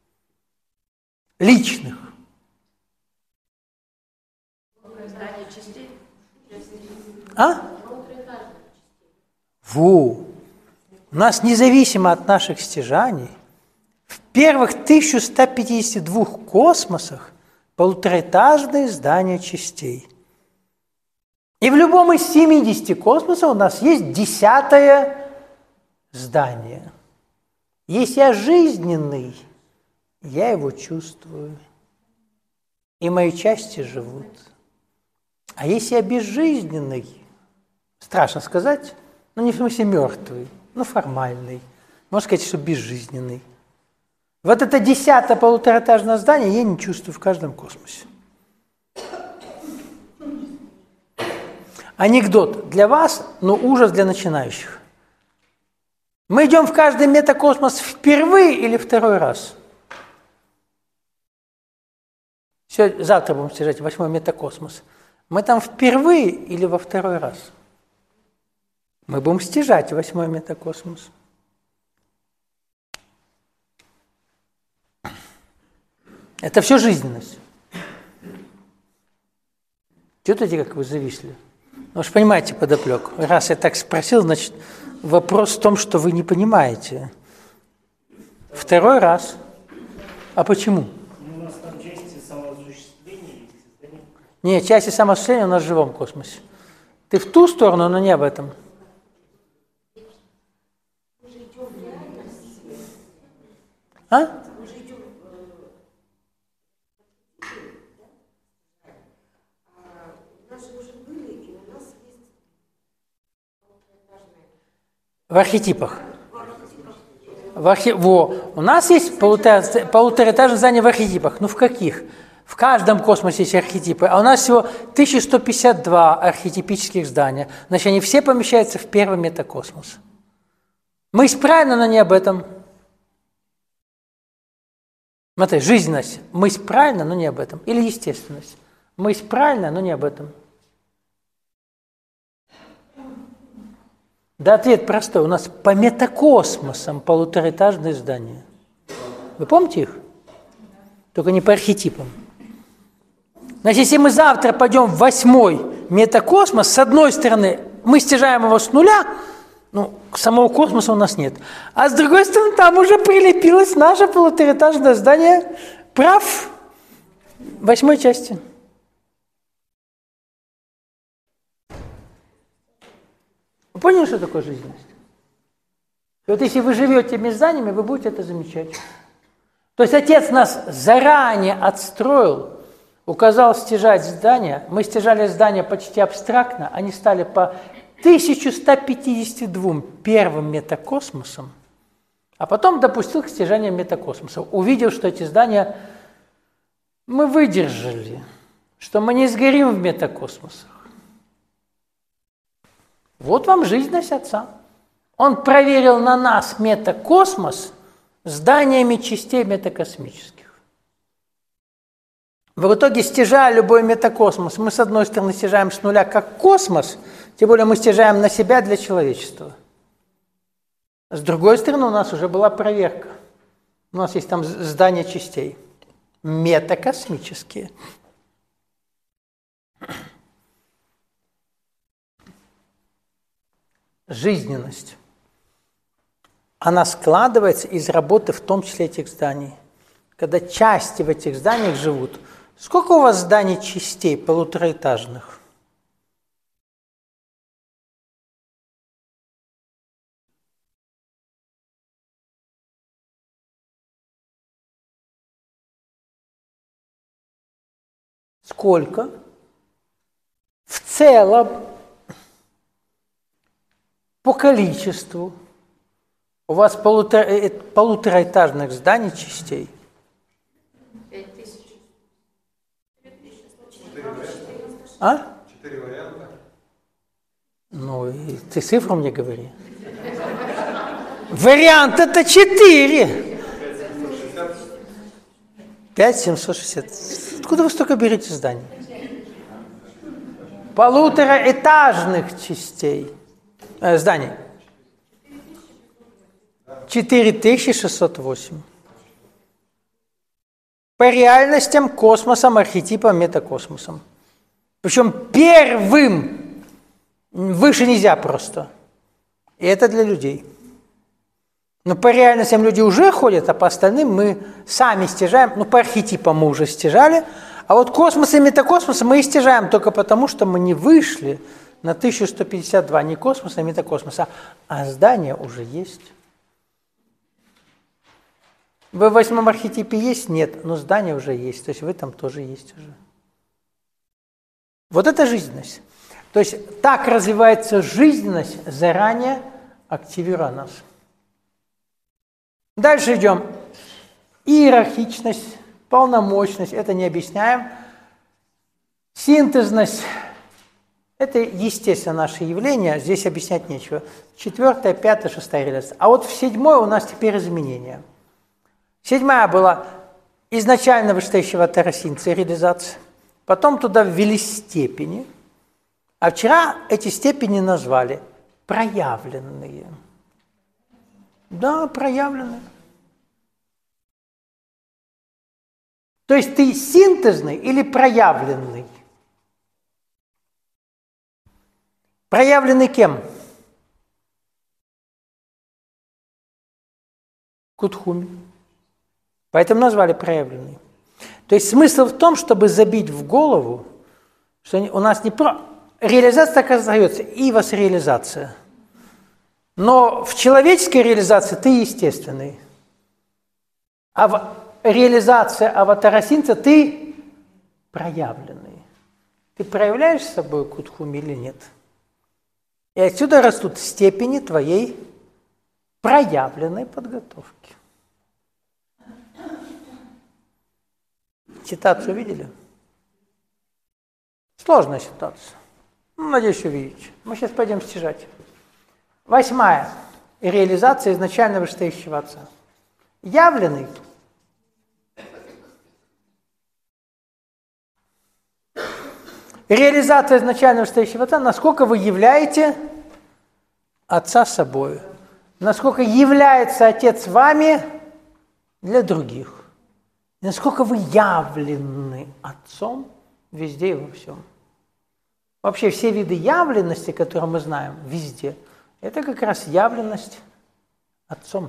Личных. У нас независимо от наших стяжаний, в первых 1152 космосах полутораэтажные здания частей. И в любом из 70 космосов у нас есть 10-е здание. Если я жизненный, я его чувствую, и мои части живут. А если я безжизненный, Страшно сказать, но не в смысле мертвый, но формальный. Можно сказать, что безжизненный. Вот это 10-е полутораэтажное здание я не чувствую в каждом космосе. Анекдот для вас, но ужас для начинающих. Мы идем в каждый метакосмос впервые или второй раз? Завтра будем стяжать 8-й метакосмос. Мы там впервые или во второй раз? Мы будем стяжать 8-й метакосмос. Это все жизненность. Чувствуете, как вы зависли? Вы же понимаете подоплеку. Раз я так спросил, значит, вопрос в том, что вы не понимаете. Второй раз. А почему? У нас там части самоосуществления и создания. Нет, части самоосуществления у нас в живом космосе. Ты в ту сторону, но не об этом. А? В архетипах. У нас есть полутораэтажное здание в архетипах. Ну в каких? В каждом космосе есть архетипы. А у нас всего 1152 архетипических здания. Значит, они все помещаются в первый метакосмос. Мысль правильно, но не об этом. Смотри, жизненность. Мысль правильно, но не об этом. Или естественность. Мысль правильно, но не об этом. Да, ответ простой. У нас по метакосмосам полутораэтажные здания. Вы помните их? Только не по архетипам. Значит, если мы завтра пойдем в 8-й метакосмос, с одной стороны, мы стяжаем его с нуля, ну, самого космоса у нас нет. А с другой стороны, там уже прилепилось наше полутораэтажное здание прав 8-й части. Вы поняли, что такое жизненность? И вот если вы живете между зданиями, вы будете это замечать. То есть Отец нас заранее отстроил, указал стяжать здания. Мы стяжали здания почти абстрактно, они стали по 1152 первым метакосмосам, а потом допустил к стяжанию метакосмосов. Увидел, что эти здания мы выдержали, что мы не сгорим в метакосмосах. Вот вам жизненность Отца. Он проверил на нас метакосмос зданиями частей метакосмических. В итоге, стяжая любой метакосмос, мы с одной стороны стяжаем с нуля как космос, тем более мы стяжаем на себя для человечества. С другой стороны, у нас уже была проверка. У нас есть там здания частей. Метакосмические. Жизненность. Она складывается из работы, в том числе этих зданий. Когда части в этих зданиях живут. Сколько у вас зданий частей полутораэтажных? Сколько? В целом, по количеству, у вас полутораэтажных зданий частей? 5000. А? 4 варианта. Ну, и ты цифру мне говори. Вариант это 4. 5760. Откуда вы столько берете зданий? Полутораэтажных частей. Зданий. 4608. По реальностям, космосам, архетипам, метакосмосам. Причем первым, выше нельзя просто. И это для людей. Но по реальностям люди уже ходят, а по остальным мы сами стяжаем. Ну, по архетипам мы уже стяжали. А вот космос и метакосмос мы и стяжаем только потому, что мы не вышли на 1152 не космоса, а метакосмоса, а здания уже есть. Вы в 8-м архетипе есть? Нет, но здания уже есть. То есть вы там тоже есть уже. Вот это жизненность. То есть так развивается жизненность, заранее активируя нас. Дальше идем. Иерархичность, полномочность, это не объясняем. Синтезность, это, естественно, наше явление, здесь объяснять нечего. 4, 5, 6 реализация. А вот в 7 у нас теперь изменения. 7 была изначально вышестоящего тарасинца реализация, потом туда ввели степени, а вчера эти степени назвали проявленные. Да, проявленные. То есть ты синтезный или проявленный? Проявленный кем? Кутхуми. Поэтому назвали проявленный. То есть смысл в том, чтобы забить в голову, что у нас не про... Реализация так остается, и восреализация. Но в человеческой реализации ты естественный. А в реализации аватарасинца ты проявленный. Ты проявляешь с собой кутхуми или нет? И отсюда растут степени твоей проявленной подготовки. Ситуацию видели? Сложная ситуация. Надеюсь, увидите. Мы сейчас пойдем стяжать. 8. Реализация изначально вышестоящего отца. Явленный. Реализация изначально вышестоящего отца, насколько вы являете отца собой. Насколько является отец вами для других. Насколько вы явлены отцом везде и во всем. Вообще все виды явленности, которые мы знаем везде, это как раз явленность отцом.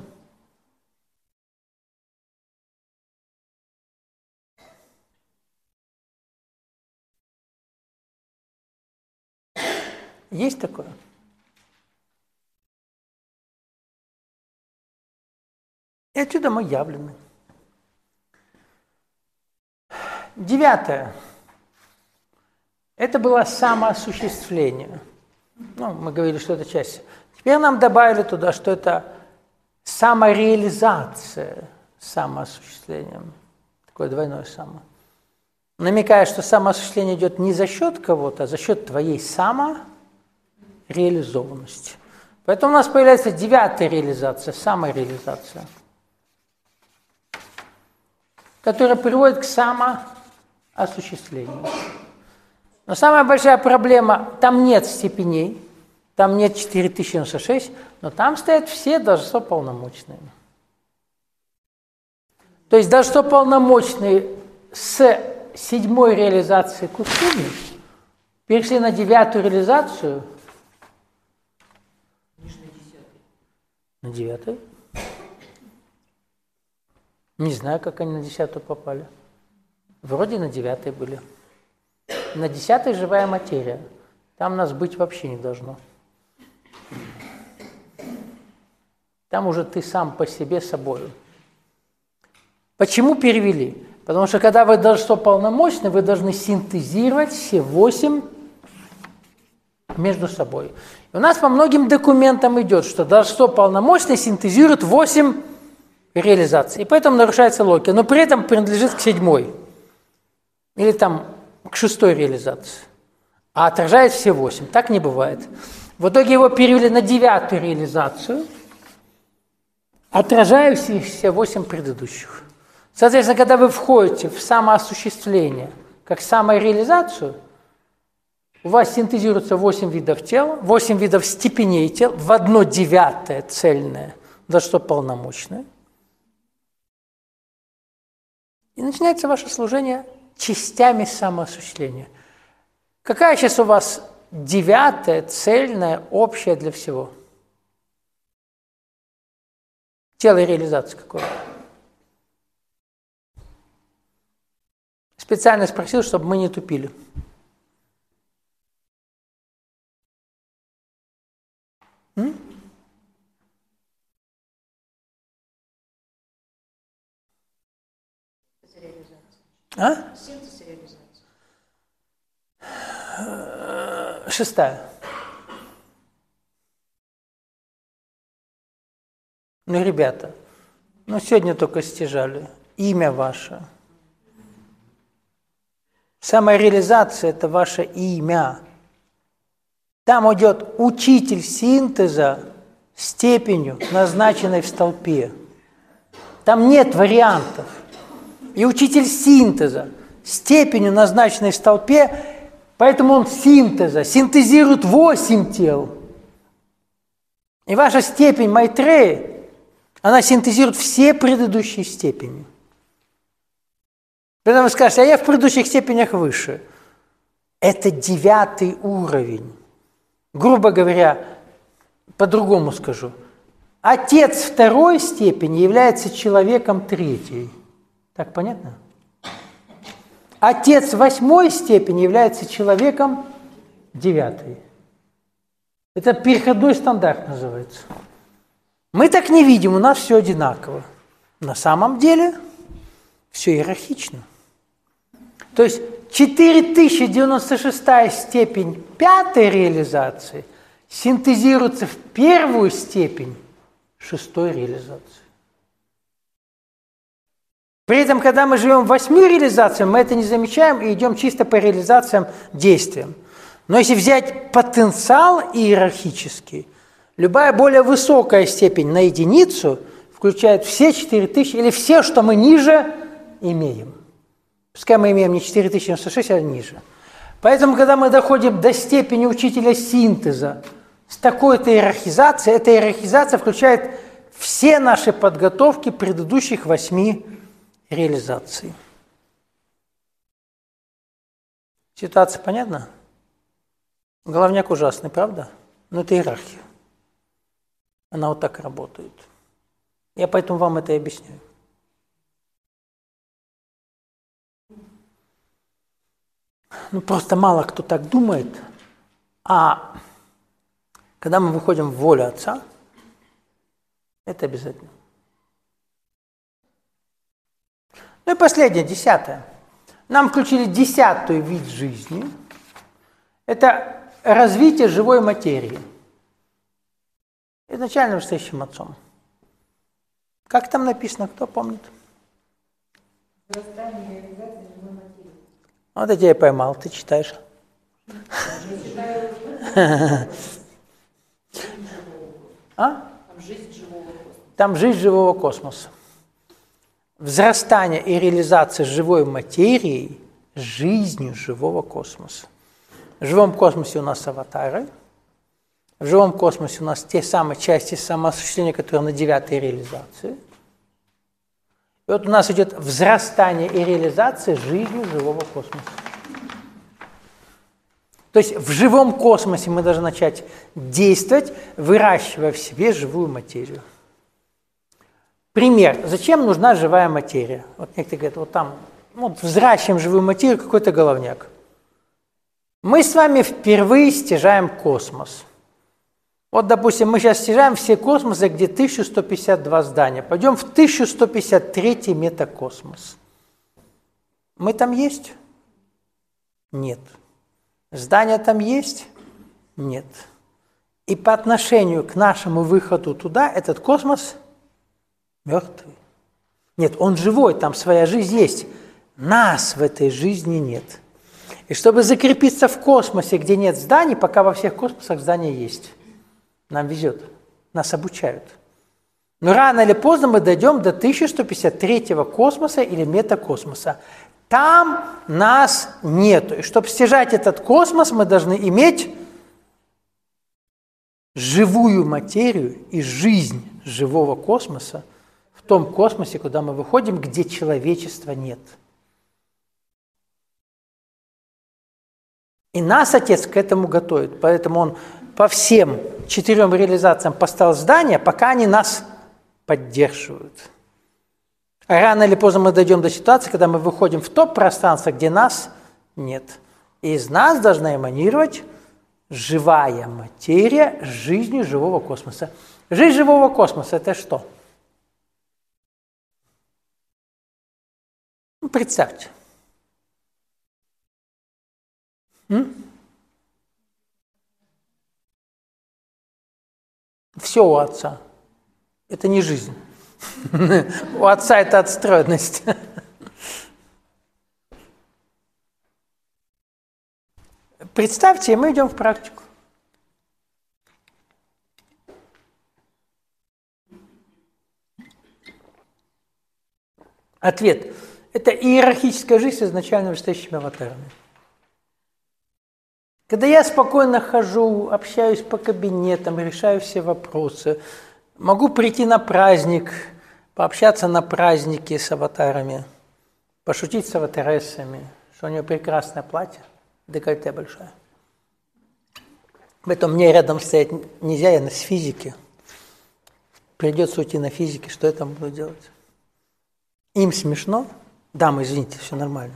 Есть такое? И отсюда мы явлены. 9. Это было самоосуществление. Ну, мы говорили, что это часть. Теперь нам добавили туда, что это самореализация самоосуществлением. Такое двойное само. Намекая, что самоосуществление идет не за счет кого-то, а за счет твоей самореализованности. Поэтому у нас появляется 9 реализация, самореализация, которая приводит к самоосуществлению. Но самая большая проблема, там нет степеней, там нет 4096, но там стоят все должества полномочные. То есть должества полномочные с 7 реализации кутхуми перешли на 9 реализацию. На 9? Не знаю, как они на 10 попали. Вроде на 9 были. На 10 живая материя. Там нас быть вообще не должно. Там уже ты сам по себе собою. Почему перевели? Потому что когда вы должны полномочны, вы должны синтезировать все 8 между собой. И у нас по многим документам идет, что должно полномочный синтезирует 8 реализаций. И поэтому нарушается логика. Но при этом принадлежит к 7 или там к 6 реализации. А отражает все 8. Так не бывает. В итоге его перевели на 9 реализацию, отражая все 8 предыдущих. Соответственно, когда вы входите в самоосуществление, как самореализацию, у вас синтезируется 8 видов тела, 8 видов степеней тел в одно 9 цельное, за что полномочное. И начинается ваше служение частями самоосуществления. Какая сейчас у вас 9 цельная, общая для всего? Тело реализации какое? Специально спросил, чтобы мы не тупили. А? Синтез реализации. 6. Ну, ребята, сегодня только стяжали. Имя ваше. Самореализация – это ваше имя. Там идет учитель синтеза степенью, назначенной в столпе. Там нет вариантов. И учитель синтеза степенью, назначенной в столпе, поэтому он синтезирует 8 тел. И ваша степень Майтреи, она синтезирует все предыдущие степени. Когда вы скажете, а я в предыдущих степенях выше. Это 9 уровень. Грубо говоря, по-другому скажу. Отец 2 степени является человеком 3. Так понятно? Отец 8 степени является человеком 9. Это переходной стандарт называется. Мы так не видим, у нас все одинаково. На самом деле все иерархично. То есть 4096 степень 5-й реализации синтезируется в 1 степень 6-й реализации. При этом, когда мы живем в 8 реализациях, мы это не замечаем и идем чисто по реализациям, действиям. Но если взять потенциал иерархический, любая более высокая степень на единицу включает все 4000 или все, что мы ниже имеем. Пускай мы имеем не 4096, а ниже. Поэтому, когда мы доходим до степени учителя синтеза с такой-то иерархизацией, эта иерархизация включает все наши подготовки предыдущих 8 реализаций. Ситуация понятна? Головняк ужасный, правда? Но это иерархия. Она вот так работает. Я поэтому вам это и объясняю. Просто мало кто так думает. А когда мы выходим в волю Отца, это обязательно. И последнее, 10. Нам включили 10-й вид жизни. Это развитие живой материи. Изначально настоящим Отцом. Как там написано, кто помнит? Вот я тебя поймал, ты читаешь. Там жизнь живого космоса. Взрастание и реализация живой материи жизнью живого космоса. В живом космосе у нас аватары. В живом космосе у нас те самые части самоосуществления, которые на 9-й реализации. И вот у нас идет взрастание и реализация жизнью живого космоса. То есть в живом космосе мы должны начать действовать, выращивая в себе живую материю. Пример. Зачем нужна живая материя? Вот некоторые говорят, вот там взращиваем живую материю, какой-то головняк. Мы с вами впервые стяжаем космос. Вот, допустим, мы сейчас стяжаем все космосы, где 1152 здания. Пойдем в 1153 метакосмос. Мы там есть? Нет. Здания там есть? Нет. И по отношению к нашему выходу туда, этот космос мертвый. Нет, он живой, там своя жизнь есть. Нас в этой жизни нет. И чтобы закрепиться в космосе, где нет зданий, пока во всех космосах здания есть. Нам везет, нас обучают. Но рано или поздно мы дойдем до 1153 космоса или метакосмоса. Там нас нету. И чтобы стяжать этот космос, мы должны иметь живую материю и жизнь живого космоса в том космосе, куда мы выходим, где человечества нет. И нас Отец к этому готовит. Поэтому Он по всем 4 реализациям поставил здания, пока они нас поддерживают. А рано или поздно мы дойдем до ситуации, когда мы выходим в то пространство, где нас нет. И из нас должна эманировать живая материя с жизнью живого космоса. Жизнь живого космоса – это что? Представьте. все у отца. Это не жизнь. У отца это отстроенность. Представьте, мы идем в практику. Ответ. Это иерархическая жизнь с изначально вышестоящими аватарами. Когда я спокойно хожу, общаюсь по кабинетам, решаю все вопросы, могу прийти на праздник, пообщаться на празднике с аватарами, пошутить с аватарессами, что у нее прекрасное платье, декольте большое. Поэтому мне рядом стоять нельзя, я с физики. Придется уйти на физике, что я там буду делать? Им смешно? Дамы, извините, все нормально.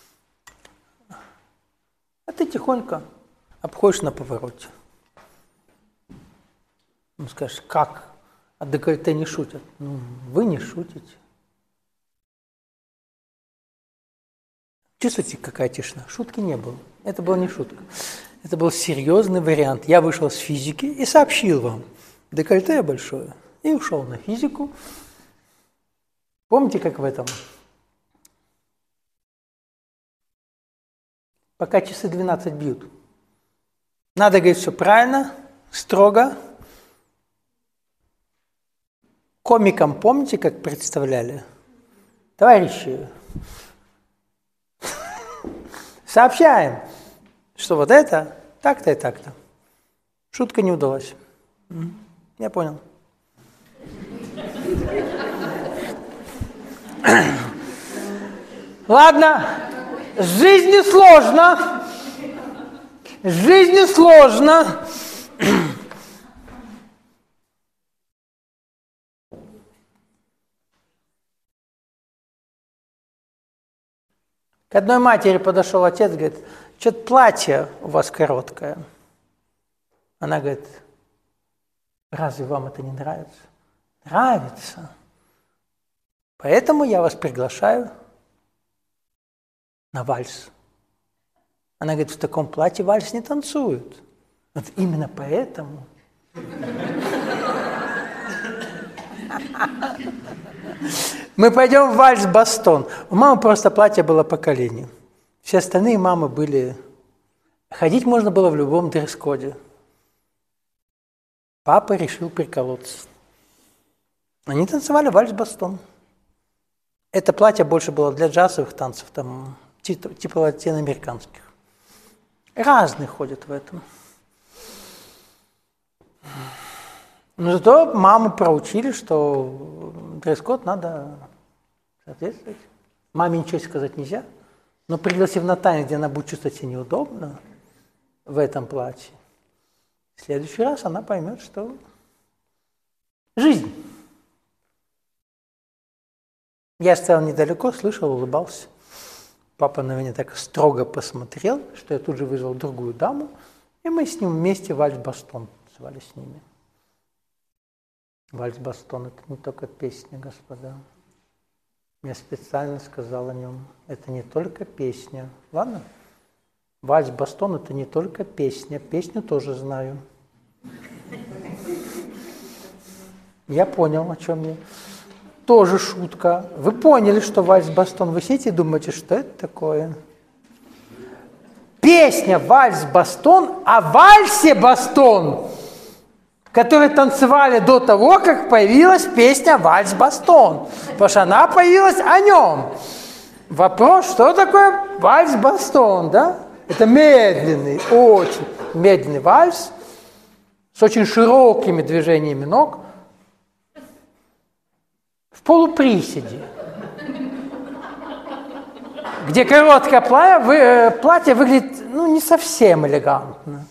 А ты тихонько обходишь на повороте. Ну, скажешь, как? А декольте не шутят. Ну, вы не шутите. Чувствуете, какая тишина? Шутки не было. Это была не шутка. Это был серьезный вариант. Я вышел с физики и сообщил вам. Декольте большое. И ушел на физику. Помните, как в этом? Пока часы 12 бьют. Надо говорить все правильно, строго. Комикам помните, как представляли? Товарищи, сообщаем, что вот это так-то и так-то. Шутка не удалась. Я понял. Ладно, жизнь сложно. Жизнь сложно. К одной матери подошел отец, говорит, что-то платье у вас короткое. Она говорит, разве вам это не нравится? Нравится. Поэтому я вас приглашаю на вальс. Она говорит, в таком платье вальс не танцуют. Вот именно поэтому. Мы пойдем в вальс-бастон. У мамы просто платье было по коленю. Все остальные мамы были... Ходить можно было в любом дресс-коде. Папа решил приколоться. Они танцевали вальс-бастон. Это платье больше было для джазовых танцев, там, типа латиноамериканских. Разные ходят в этом. Но зато маму проучили, что дресс-код надо соответствовать. Маме ничего сказать нельзя, но пригласив на танец, где она будет чувствовать себя неудобно в этом платье, в следующий раз она поймет, что жизнь. Я стоял недалеко, слышал, улыбался. Папа на меня так строго посмотрел, что я тут же вызвал другую даму, и мы с ним вместе вальс-бастон танцевали с ними. Вальс-бастон – это не только песня, господа. Я специально сказал о нем. Это не только песня. Ладно? Вальс-бастон – это не только песня. Песню тоже знаю. Я понял, о чем я. Тоже шутка. Вы поняли, что вальс-бастон. Вы сидите и думаете, что это такое? Песня вальс-бастон, а вальсе-бастон, которые танцевали до того, как появилась песня «Вальс-бастон», потому что она появилась о нем. Вопрос, что такое вальс-бастон, да? Это медленный, очень медленный вальс с очень широкими движениями ног в полуприседе, где короткое платье выглядит не совсем элегантно.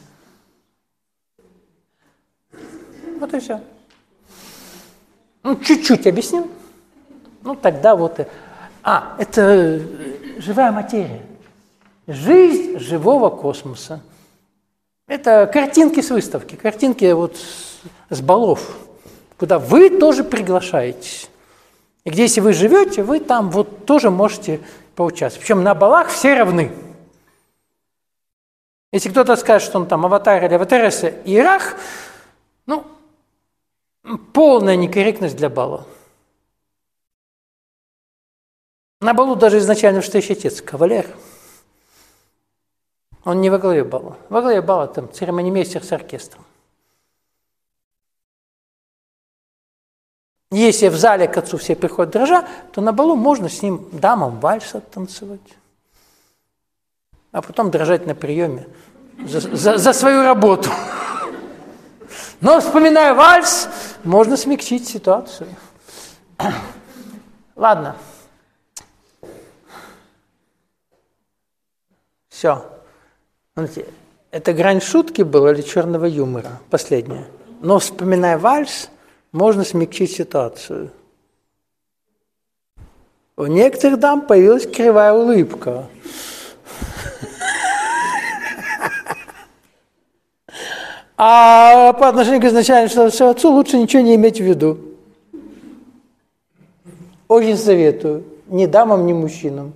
Вот и все. Чуть-чуть объясню. Тогда вот... это живая материя. Жизнь живого космоса. Это картинки с выставки, картинки вот с балов, куда вы тоже приглашаетесь. И где, если вы живете, вы там вот тоже можете поучаствовать. Причем на балах все равны. Если кто-то скажет, что он там аватар или аватаресса, иерарх, полная некорректность для бала. На балу даже изначально вышестоящий отец, кавалер. Он не во главе бала. Во главе бала там церемонимейстер с оркестром. Если в зале к отцу все приходят дрожа, то на балу можно с ним дамам вальс оттанцевать. А потом дрожать на приеме за свою работу. Но, вспоминая вальс, можно смягчить ситуацию. Ладно. Все. Смотрите, это грань шутки была или черного юмора? Последняя. Но, вспоминая вальс, можно смягчить ситуацию. У некоторых дам появилась кривая улыбка. А по отношению к изначальному отцу лучше ничего не иметь в виду. Очень советую. Ни дамам, ни мужчинам.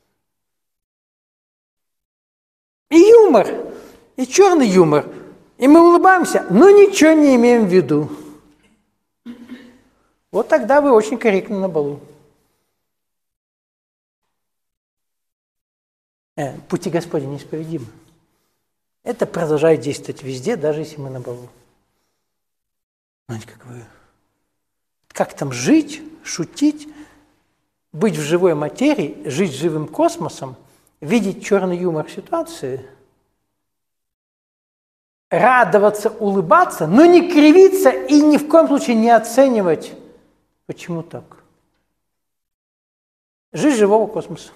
И юмор, и черный юмор. И мы улыбаемся, но ничего не имеем в виду. Вот тогда вы очень корректны на балу. Пути Господи неисповедимы. Это продолжает действовать везде, даже если мы на балу. Знаете, как там жить, шутить, быть в живой материи, жить живым космосом, видеть черный юмор ситуации, радоваться, улыбаться, но не кривиться и ни в коем случае не оценивать. Почему так? Жизнь живого космоса.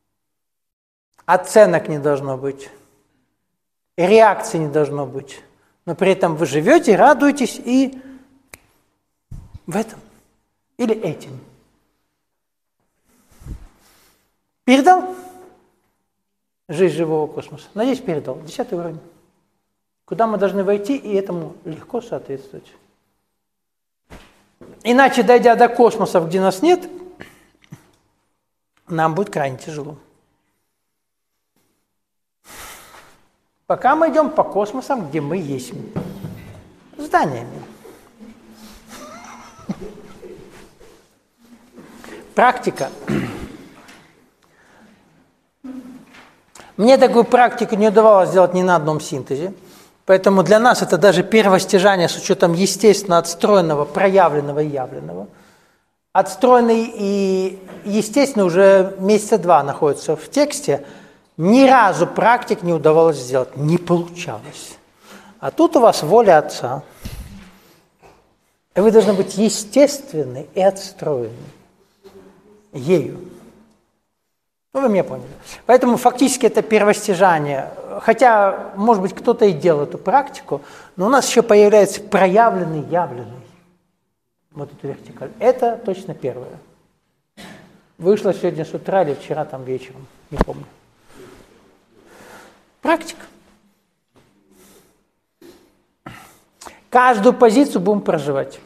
Оценок не должно быть. Реакции не должно быть. Но при этом вы живете, радуетесь и в этом. Или этим. Передал? Жизнь живого космоса. Надеюсь, передал. 10 уровень. Куда мы должны войти и этому легко соответствовать. Иначе, дойдя до космосов, где нас нет, нам будет крайне тяжело. Пока мы идем по космосам, где мы есть. Зданиями. Практика. Мне такую практику не удавалось сделать ни на одном синтезе. Поэтому для нас это даже первостяжание с учетом естественно отстроенного, проявленного и явленного. Отстроенный и естественно уже месяца 2 находится в тексте. Ни разу практик не удавалось сделать, не получалось. А тут у вас воля Отца. И вы должны быть естественны и отстроены ею. Ну, вы меня поняли. Поэтому фактически это первостяжание. Хотя, может быть, кто-то и делал эту практику, но у нас еще появляется проявленный, явленный. Вот эта вертикаль. Это точно первое. Вышло сегодня с утра или вчера там вечером, не помню. Практика. Каждую позицию будем проживать.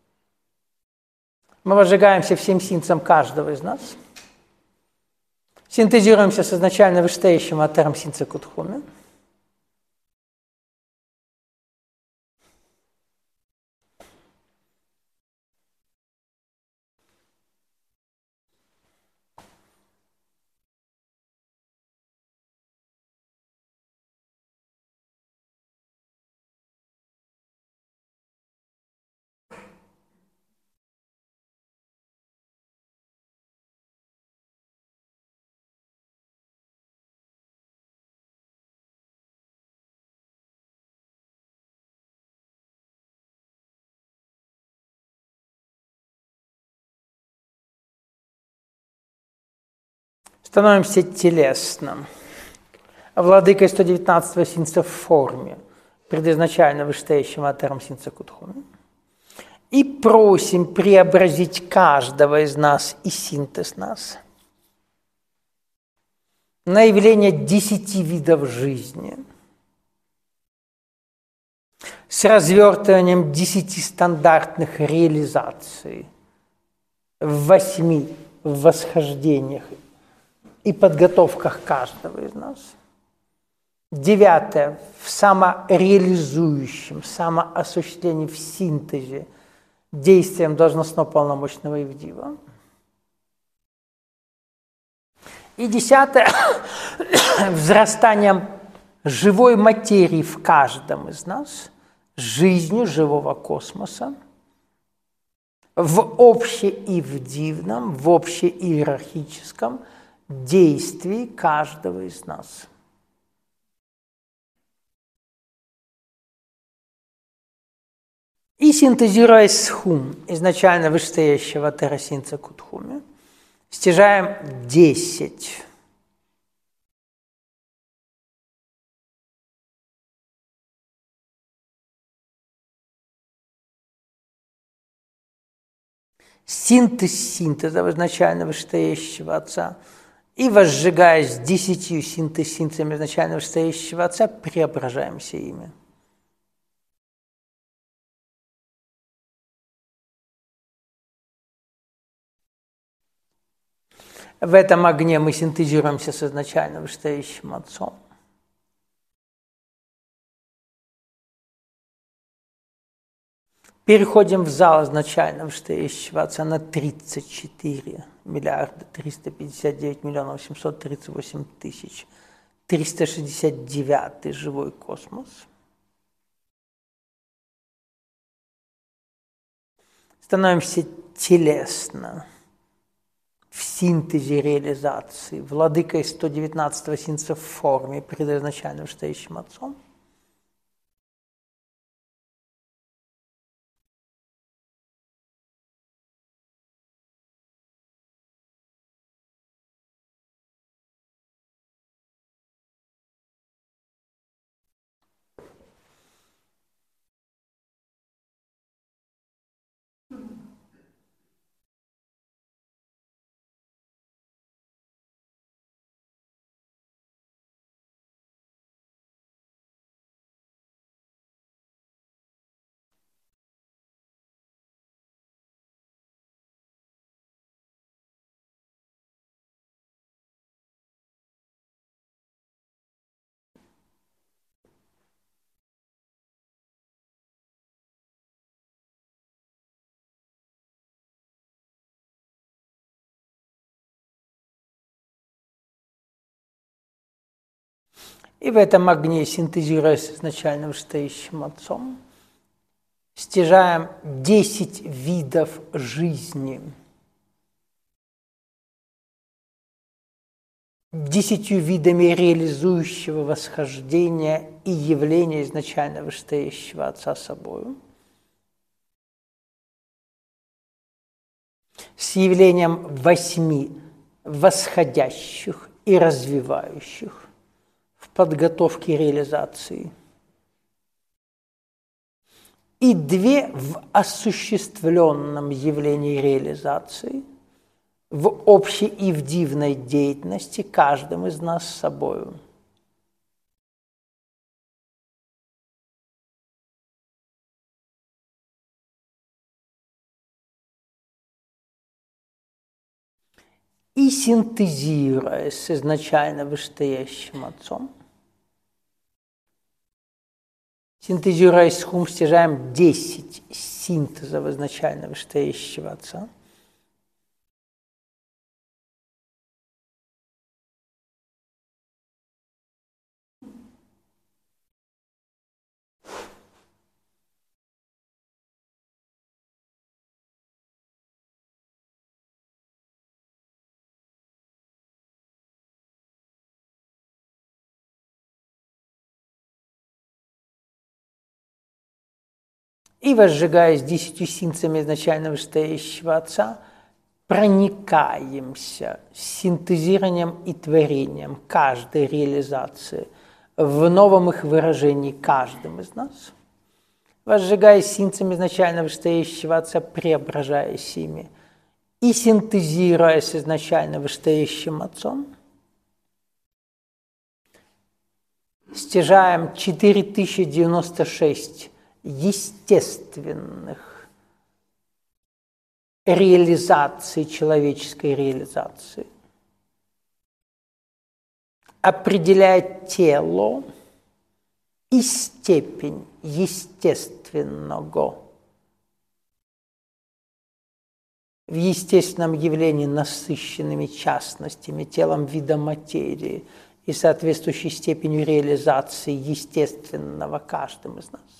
Мы возжигаемся всем синтезом каждого из нас. Синтезируемся с изначально вышестоящим атером синтеза Кутхуми. Становимся телесным. Владыкой 119-го синтеза в форме, предизначально вышестоящим атером синтеза Кутхуми. И просим преобразить каждого из нас и синтез нас на явление 10 видов жизни с развертыванием 10 стандартных реализаций в 8 восхождениях и подготовках каждого из нас. 9. В самореализующем, самоосуществлении, в синтезе действием должностно-полномочного Ивдива. И 10. Взрастанием живой материи в каждом из нас, жизнью живого космоса, в общеивдивном, в общеиерархическом действии каждого из нас. И синтезируя схум изначально вышестоящего терасинца кутхуми, стяжаем 10. Синтез синтеза изначально вышестоящего Отца и, возжигаясь 10 синтезами изначально вышестоящего Отца, преображаемся ими. В этом огне мы синтезируемся с изначально вышестоящим Отцом. Переходим в зал изначально вышестоящего Отца на 34 миллиарда 359 миллионов 838 тысяч 369 живой космос. Становимся телесно в синтезе реализации, владыкой 119-го синтеза в форме, предизначально вышестоящим Отцом. И в этом огне, синтезируясь с изначально вышестоящим Отцом, стяжаем 10 видов жизни, 10 видами реализующего восхождения и явления изначально вышестоящего Отца собою, с явлением 8 восходящих и развивающих в подготовке реализации, и 2 в осуществленном явлении реализации, в общеивдивной деятельности каждым из нас с собою. И синтезируя с изначально вышестоящим Отцом, синтезируя с хум, стяжаем 10 синтезов изначально вышестоящего Отца. И, возжигаясь 10 синтезами изначально вышестоящего Отца, проникаемся синтезированием и творением каждой реализации в новом их выражении каждым из нас, возжигаясь синтезами изначально вышестоящего Отца, преображаясь ими, и синтезируясь изначально вышестоящим Отцом, стяжаем 4096 естественных реализаций, человеческой реализации, определяя тело и степень естественного в естественном явлении насыщенными частностями, телом вида материи и соответствующей степенью реализации естественного каждым из нас.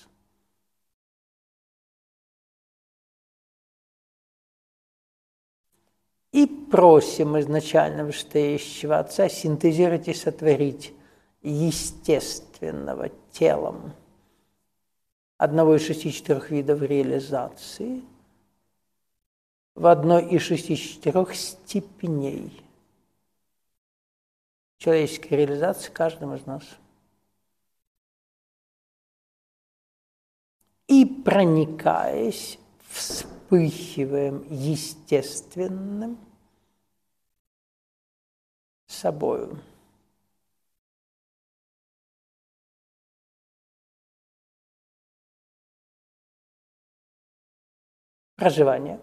И просим изначально вышестоящего Отца синтезировать и сотворить естественного телом одного из 64 видов реализации в одной из 64 степеней человеческой реализации каждым из нас. И проникаясь, вспыхиваем естественным собою. Проживание.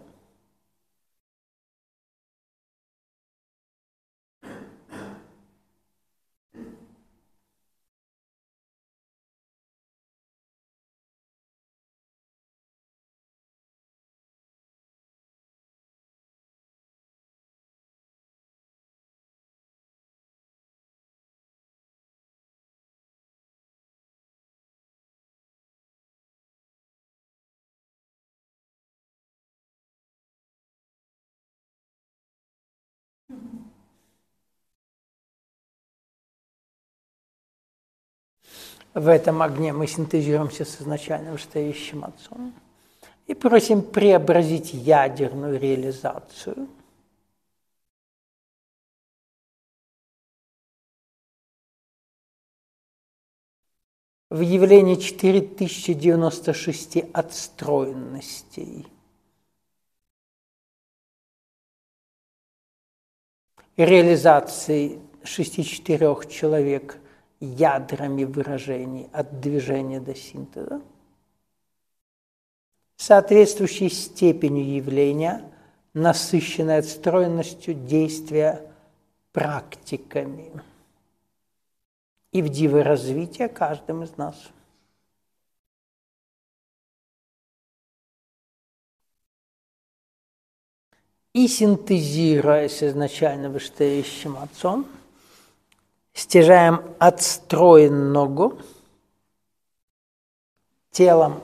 В этом огне мы синтезируемся с изначально вышестоящим Отцом и просим преобразить ядерную реализацию в явлении 4096 отстроенностей, реализации 64 человек ядрами выражений от движения до синтеза, соответствующей степенью явления, насыщенной отстроенностью действия практиками и в дивы развития каждым из нас. И синтезируясь изначально вышестоящим Отцом, стяжаем отстроенного телом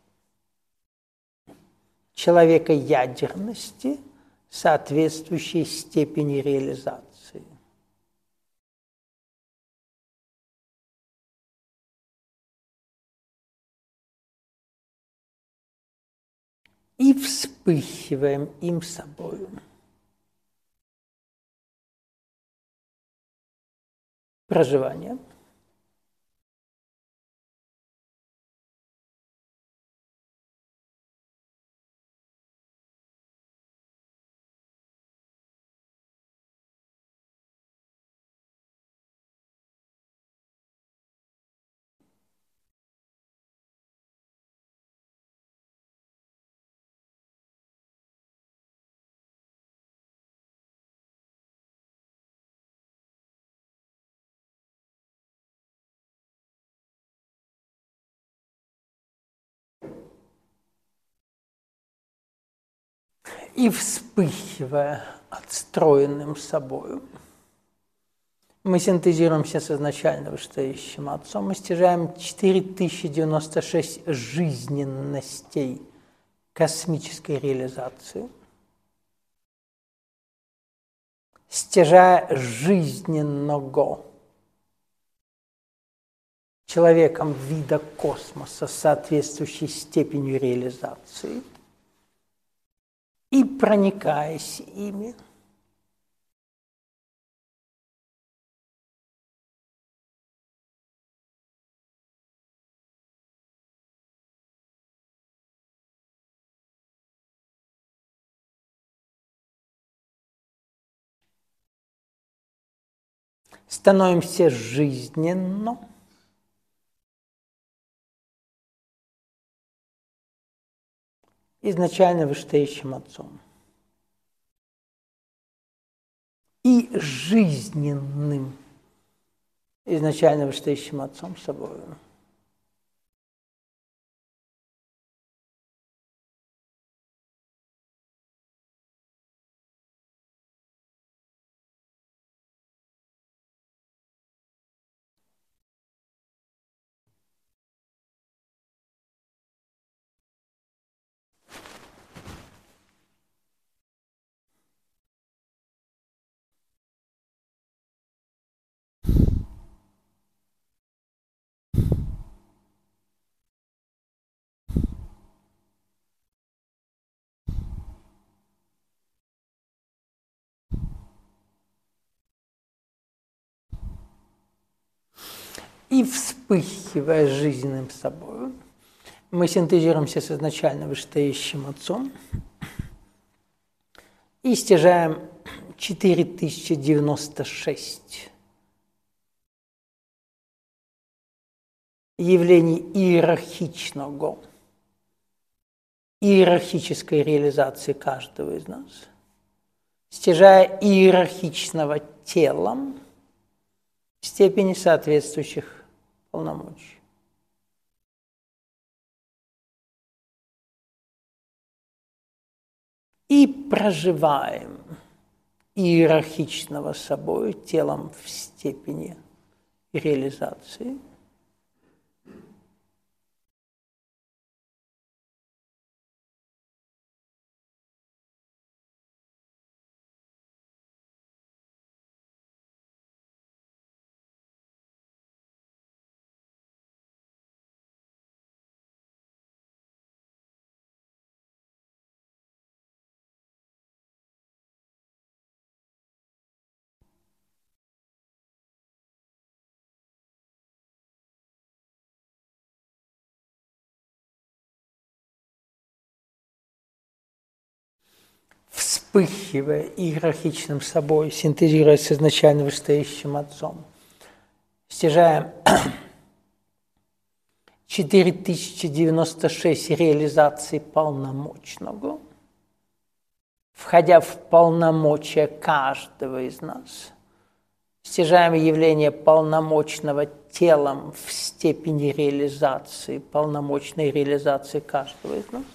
человека ядерности, соответствующей степени реализации. И вспыхиваем им собою. Проживание. И вспыхивая отстроенным собою, мы синтезируемся с изначально вышестоящим Отцом и стяжаем 4096 жизненностей космической реализации, стяжая жизненного человеком вида космоса с соответствующей степенью реализации и проникаясь ими, становимся жизненно изначально вышестоящим Отцом и жизненным изначально вышестоящим Отцом собою. И вспыхивая жизненным собой, мы синтезируемся с изначально вышестоящим Отцом и стяжаем 4096 явлений иерархической реализации каждого из нас, стяжая иерархичного телом степени соответствующих полномочий. И проживаем иерархичного собой телом в степени реализации. Вспыхивая иерархичным собой, синтезируясь с изначально вышестоящим Отцом, стяжаем 4096 реализаций полномочного, входя в полномочия каждого из нас, стяжаем явление полномочного телом в степени реализации, полномочной реализации каждого из нас.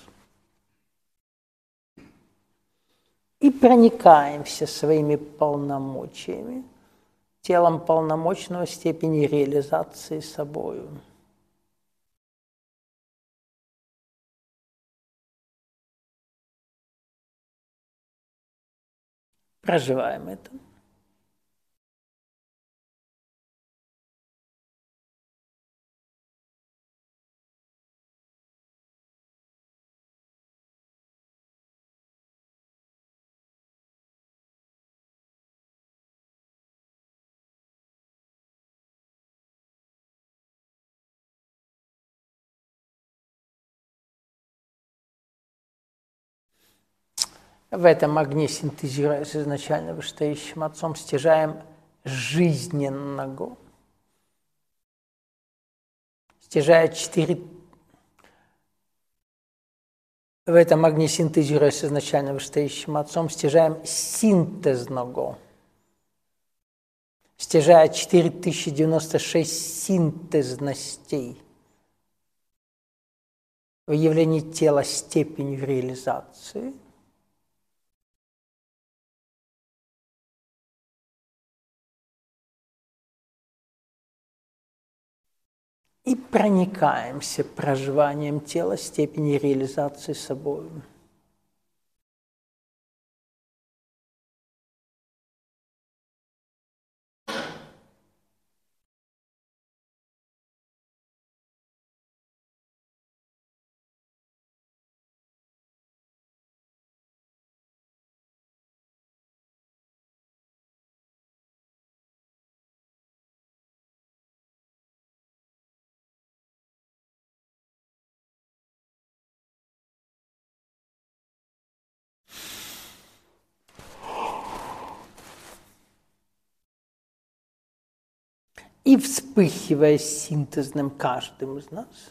И проникаемся своими полномочиями, телом полномочного степени реализации собою. Проживаем это. В этом огне, синтезируясь изначально вышестоящим Отцом, стяжаем жизненного, стяжая 4. В этом огне, синтезируясь изначально вышестоящим Отцом, стяжаем синтезного, стяжая 4096 синтезностей в явлении тела степенью реализации. И проникаемся проживанием тела степени реализации собой. И вспыхивая синтезным каждым из нас,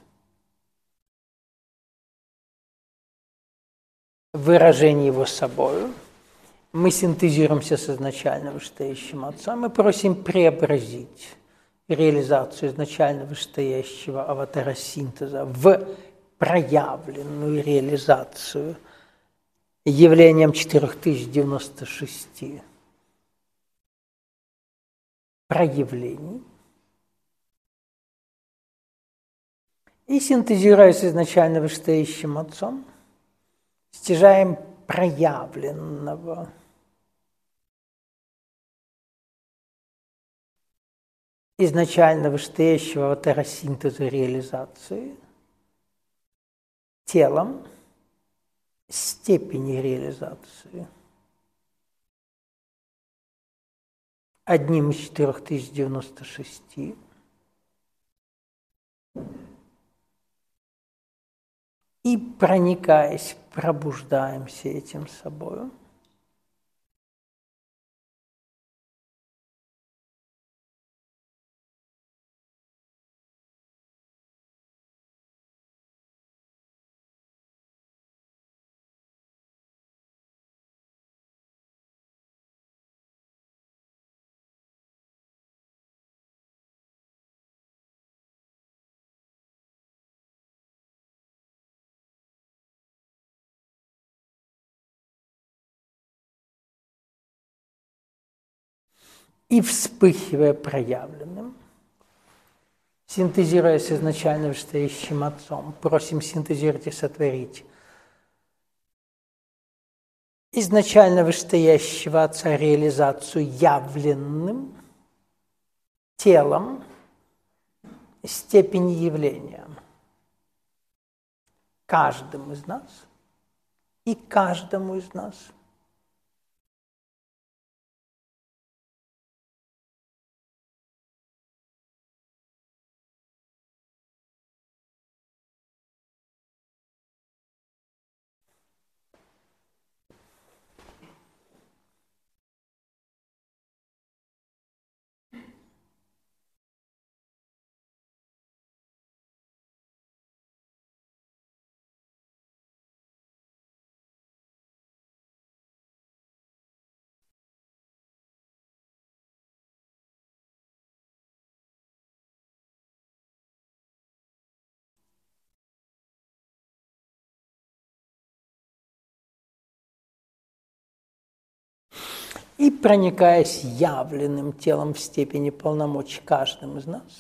выражение его собою, мы синтезируемся с изначально вышестоящим Отцом и просим преобразить реализацию изначально вышестоящего аватара синтеза в проявленную реализацию явлением 4096 проявлений. И синтезируясь изначально вышестоящим Отцом, стяжаем проявленного. Изначально вышестоящего аватара синтеза реализации телом степени реализации. Одним из 4096 И, проникаясь, пробуждаемся этим собою. И, вспыхивая проявленным, синтезируя с изначально вышестоящим Отцом, просим синтезировать и сотворить изначально вышестоящего Отца реализацию явленным телом степени явления каждым из нас и каждому из нас. И, проникаясь явленным телом в степени полномочий каждым из нас,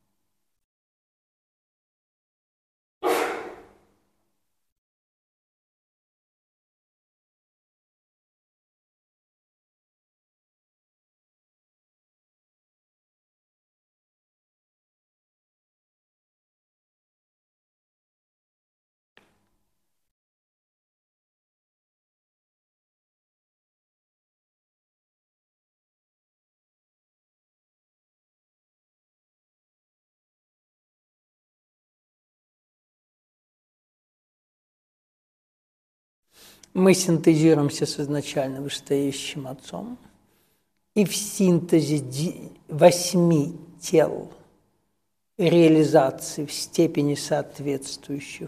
мы синтезируемся с изначально вышестоящим Отцом, и в синтезе 8 тел реализации в степени соответствующих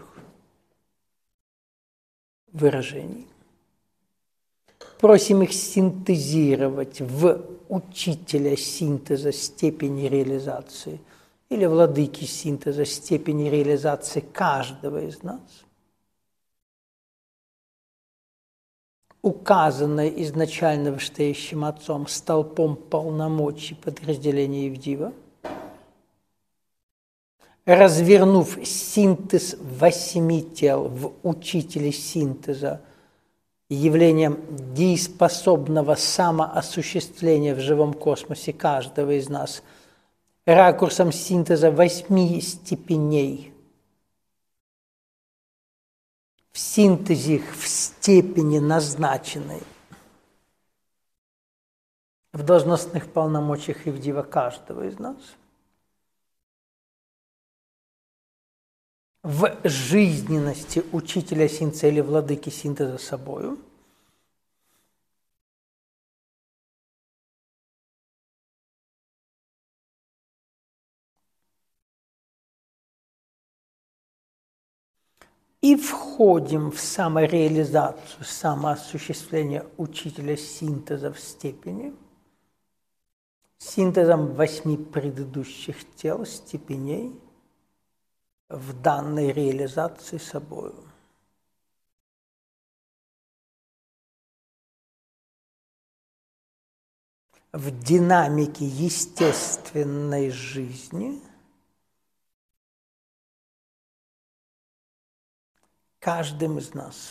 выражений просим их синтезировать в учителя синтеза степени реализации или владыки синтеза степени реализации каждого из нас, указанной изначально вышестоящим Отцом столпом полномочий подразделения Евдива, развернув синтез 8 тел в учителе синтеза явлением дееспособного самоосуществления в живом космосе каждого из нас, ракурсом синтеза 8 степеней, в синтезе их в степени назначенной в должностных полномочиях Евдива каждого из нас, в жизненности учителя синтеза или владыки синтеза собою, и входим в самореализацию, самоосуществление учителя синтеза в степени, синтезом 8 предыдущих тел, степеней, в данной реализации собою. В динамике естественной жизни каждым из нас.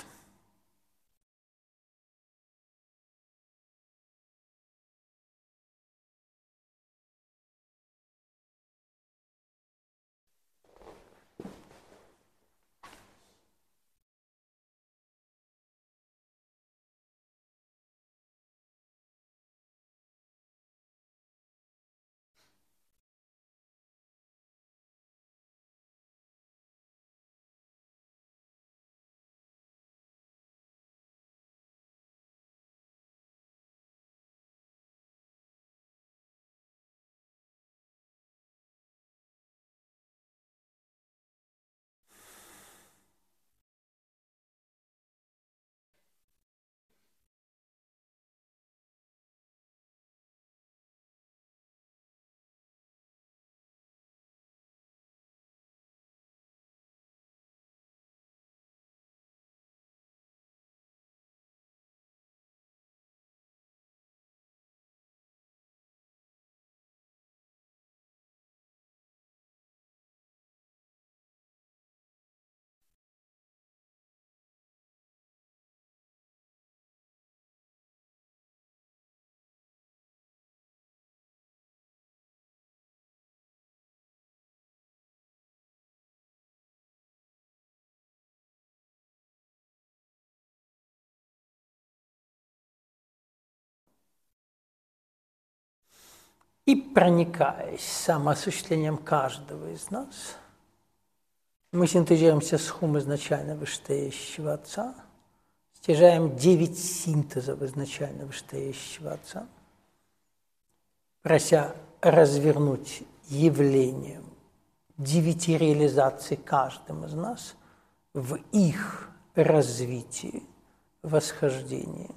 И проникаясь самоосуществлением каждого из нас, мы синтезируемся с хум изначально вышестоящего Отца, стяжаем 9 синтезов изначально вышестоящего Отца, прося развернуть явление 9 реализаций каждым из нас в их развитии, восхождении,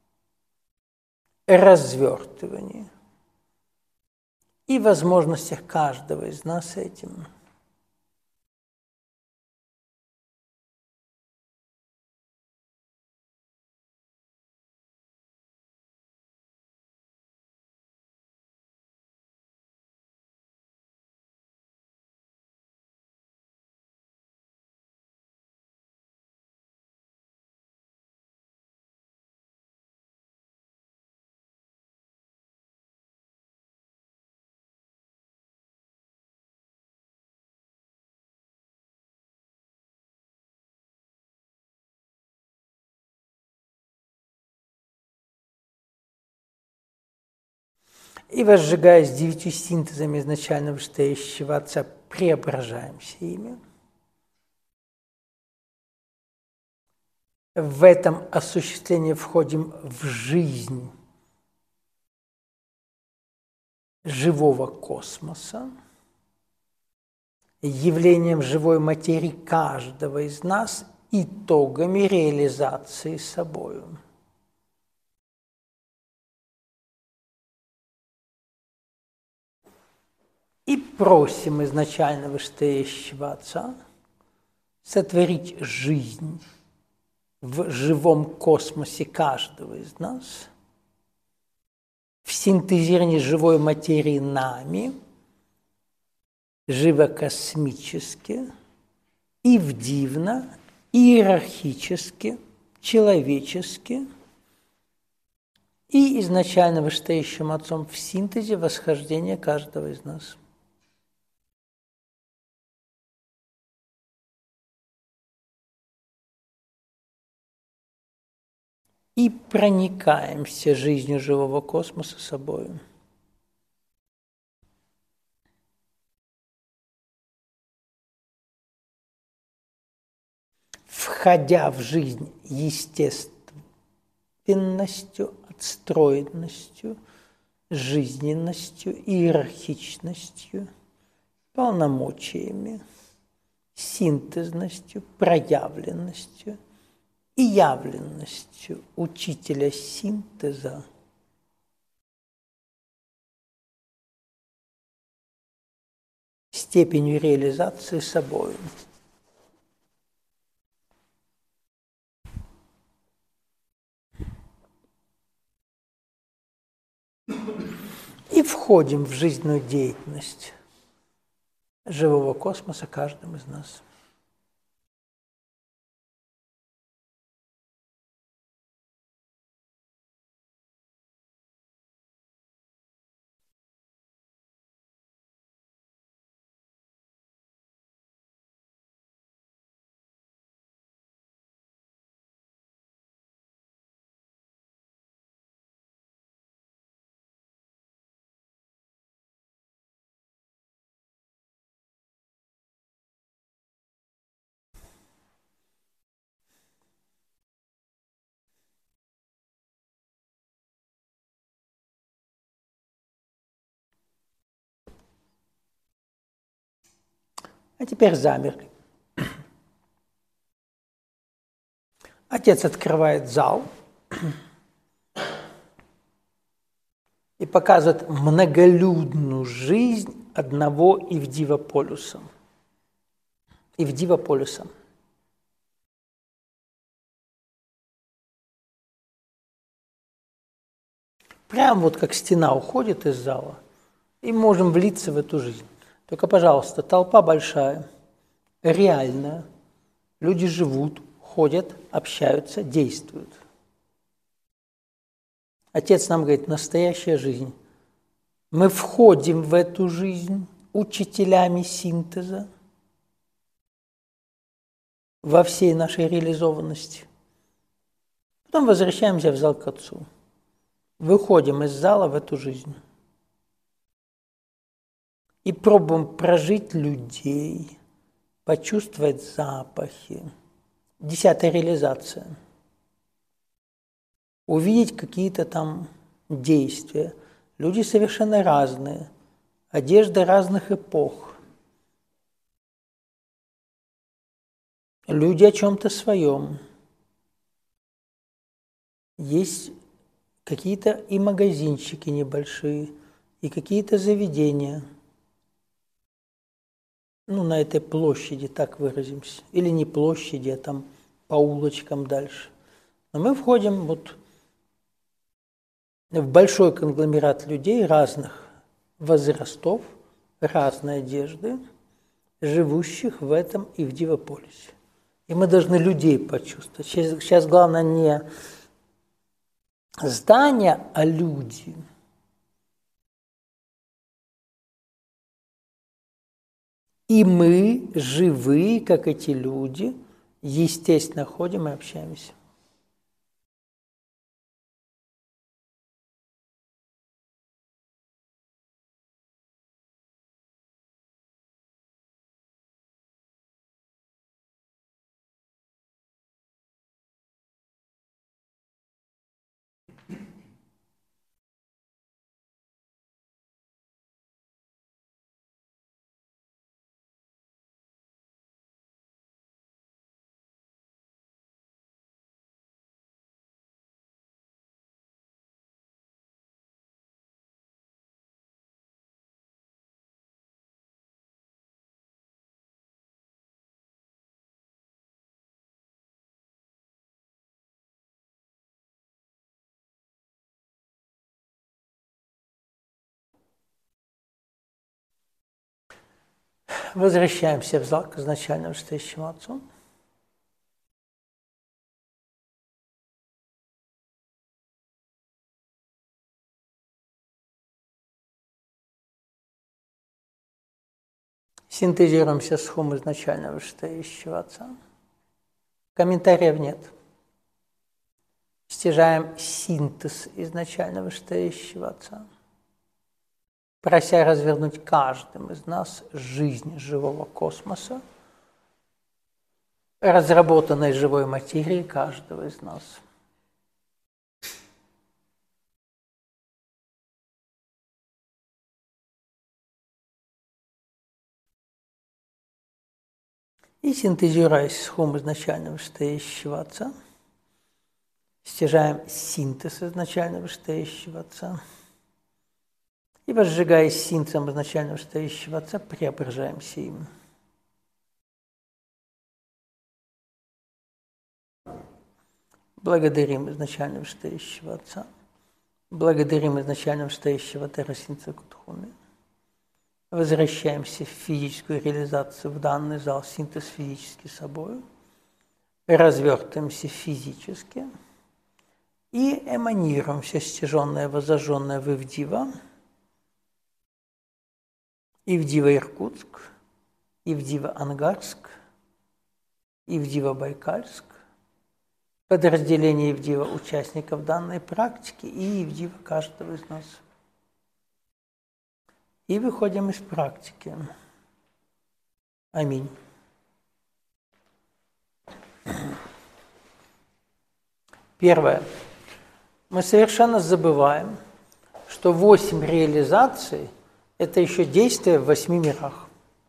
развертывании и возможностях каждого из нас этим. И, возжигаясь 9 синтезами изначально вышестоящего Отца, преображаемся ими. В этом осуществлении входим в жизнь живого космоса, явлением живой материи каждого из нас, итогами реализации собою. И просим изначально вышестоящего Отца сотворить жизнь в живом космосе каждого из нас, в синтезировании живой материи нами, живокосмически, и в дивно, иерархически, человечески, и изначально вышестоящим Отцом в синтезе восхождения каждого из нас. И проникаемся жизнью живого космоса собою. Входя в жизнь естественностью, отстроенностью, жизненностью, иерархичностью, полномочиями, синтезностью, проявленностью и явленностью учителя синтеза, степенью реализации собою. И входим в жизненную деятельность живого космоса каждым из нас. А теперь замерли. Отец открывает зал и показывает многолюдную жизнь одного Ивдива-полюса. Ивдива-полюса. Прям вот как стена уходит из зала, и можем влиться в эту жизнь. Только, пожалуйста, толпа большая, реальная, люди живут, ходят, общаются, действуют. Отец нам говорит, настоящая жизнь. Мы входим в эту жизнь учителями синтеза во всей нашей реализованности. Потом возвращаемся в зал к Отцу. Выходим из зала в эту жизнь. и пробуем прожить людей, почувствовать запахи. 10-я реализация. Увидеть какие-то там действия. Люди совершенно разные, одежда разных эпох. Люди о чем-то своем. Есть какие-то и магазинчики небольшие, и какие-то заведения. Ну, на этой площади, так выразимся. Или не площади, а там по улочкам дальше. Но мы входим вот в большой конгломерат людей разных возрастов, разной одежды, живущих в этом и в Дивополисе. И мы должны людей почувствовать. Сейчас главное не здания, а люди. И мы, живые, как эти люди, естественно, ходим и общаемся. Возвращаемся в зал к изначально вышестоящему Отцу. Синтезируемся с хум изначально вышестоящего Отца. Комментариев нет. Стяжаем синтез изначально вышестоящего Отца, прося развернуть каждым из нас жизнь живого космоса, разработанной живой материи каждого из нас. И синтезируясь с хум изначально вышестоящего Отца, стяжаем синтез изначально вышестоящего Отца, и, возжигаясь синтезом изначально вышестоящего Отца, преображаемся им. Благодарим изначально вышестоящего Отца, благодарим изначально вышестоящего Тарасинца Кутхуны. Возвращаемся в физическую реализацию в данный зал, синтез физически собой, развертываемся физически и эманируемся стяженное, возожженное в Ивдива, Ивдива Иркутск, Ивдива Ангарск, Ивдива Байкальск, подразделение Ивдива участников данной практики и Ивдива каждого из нас. И выходим из практики. Аминь. Первое. Мы совершенно забываем, что 8 реализаций – это еще действие в 8 мирах.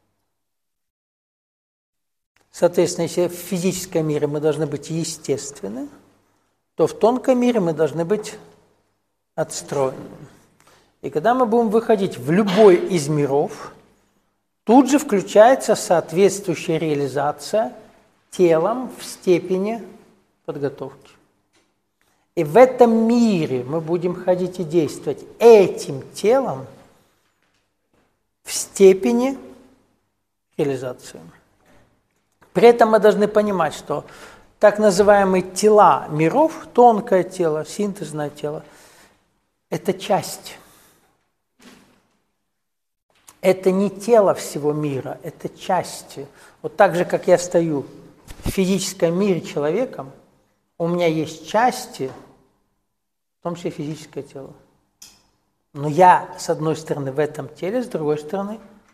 Соответственно, если в физическом мире мы должны быть естественны, то в тонком мире мы должны быть отстроены. И когда мы будем выходить в любой из миров, тут же включается соответствующая реализация телом в степени подготовки. И в этом мире мы будем ходить и действовать этим телом в степени реализации. При этом мы должны понимать, что так называемые тела миров, тонкое тело, синтезное тело, это часть. Это не тело всего мира, это части. Вот так же, как я стою в физическом мире человеком, у меня есть части, в том числе физическое тело. Но я, с одной стороны, в этом теле, с другой стороны,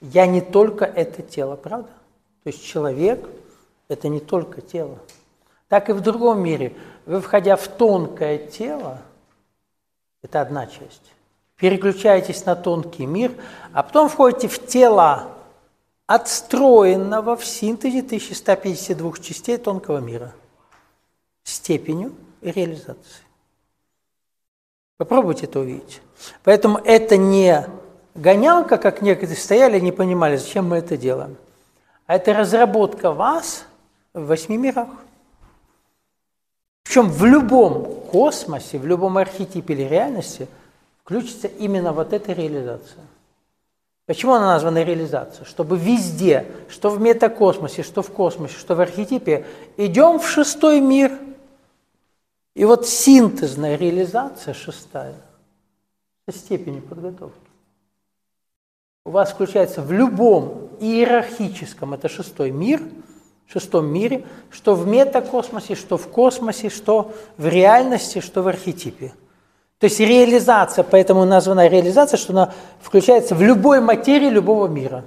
я не только это тело, правда? То есть человек – это не только тело. Так и в другом мире. Вы, входя в тонкое тело, это одна часть, переключаетесь на тонкий мир, а потом входите в тело отстроенного в синтезе 1152 частей тонкого мира степенью реализации. Попробуйте это увидеть. Поэтому это не гонялка, как некоторые стояли и не понимали, зачем мы это делаем. А это разработка вас в 8 мирах. Причем в любом космосе, в любом архетипе или реальности включится именно вот эта реализация. Почему она названа реализация? Чтобы везде, что в метакосмосе, что в космосе, что в архетипе, идем в 6-й мир. И вот синтезная реализация 6-я со степенью подготовки. У вас включается в любом иерархическом, это 6-й мир, в 6-м мире, что в метакосмосе, что в космосе, что в реальности, что в архетипе. То есть реализация, поэтому названа реализация, что она включается в любой материи любого мира.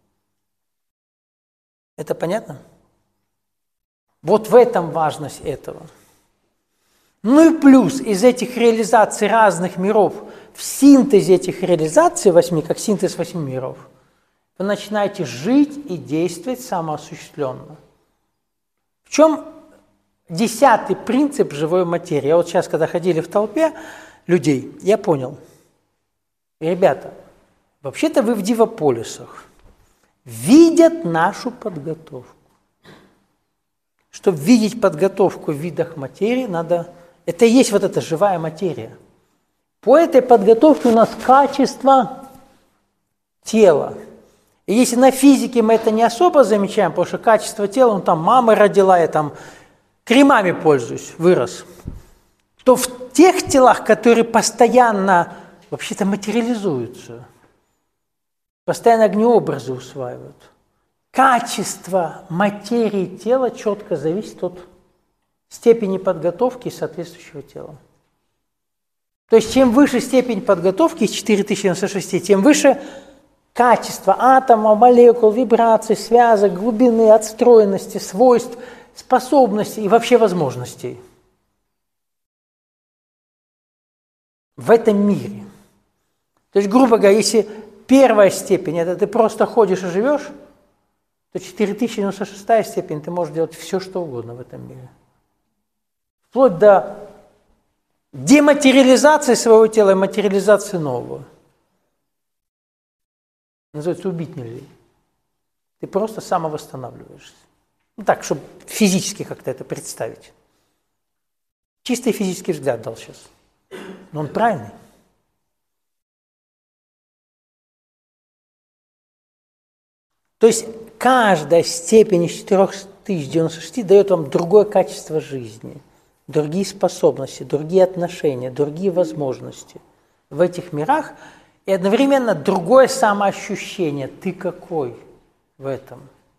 Это понятно? Вот в этом важность этого. Ну и плюс из этих реализаций разных миров, в синтезе этих реализаций 8, как синтез 8 миров, вы начинаете жить и действовать самоосуществленно. В чем 10-й принцип живой материи? Я вот сейчас, когда ходили в толпе людей, я понял. Ребята, вообще-то вы в дивополисах. Видят нашу подготовку. Чтобы видеть подготовку в видах материи, надо... Это и есть вот эта живая материя. По этой подготовке у нас качество тела. И если на физике мы это не особо замечаем, потому что качество тела, там мама родила, я там кремами пользуюсь, вырос, то в тех телах, которые постоянно вообще-то материализуются, постоянно огнеобразы усваивают, качество материи тела четко зависит от степени подготовки соответствующего тела. То есть чем выше степень подготовки из 4096, тем выше качество атома, молекул, вибраций, связок, глубины, отстроенности, свойств, способностей и вообще возможностей в этом мире. То есть, грубо говоря, если первая степень – это ты просто ходишь и живешь, то 4096 степень ты можешь делать все, что угодно в этом мире. Вплоть до дематериализации своего тела и материализации нового. Называется «убить нельзя». Ты просто самовосстанавливаешься. Ну так, чтобы физически как-то это представить. Чистый физический взгляд дал сейчас. Но он правильный. То есть каждая степень из 4096 дает вам другое качество жизни, другие способности, другие отношения, другие возможности в этих мирах и одновременно другое самоощущение. Ты какой в этом?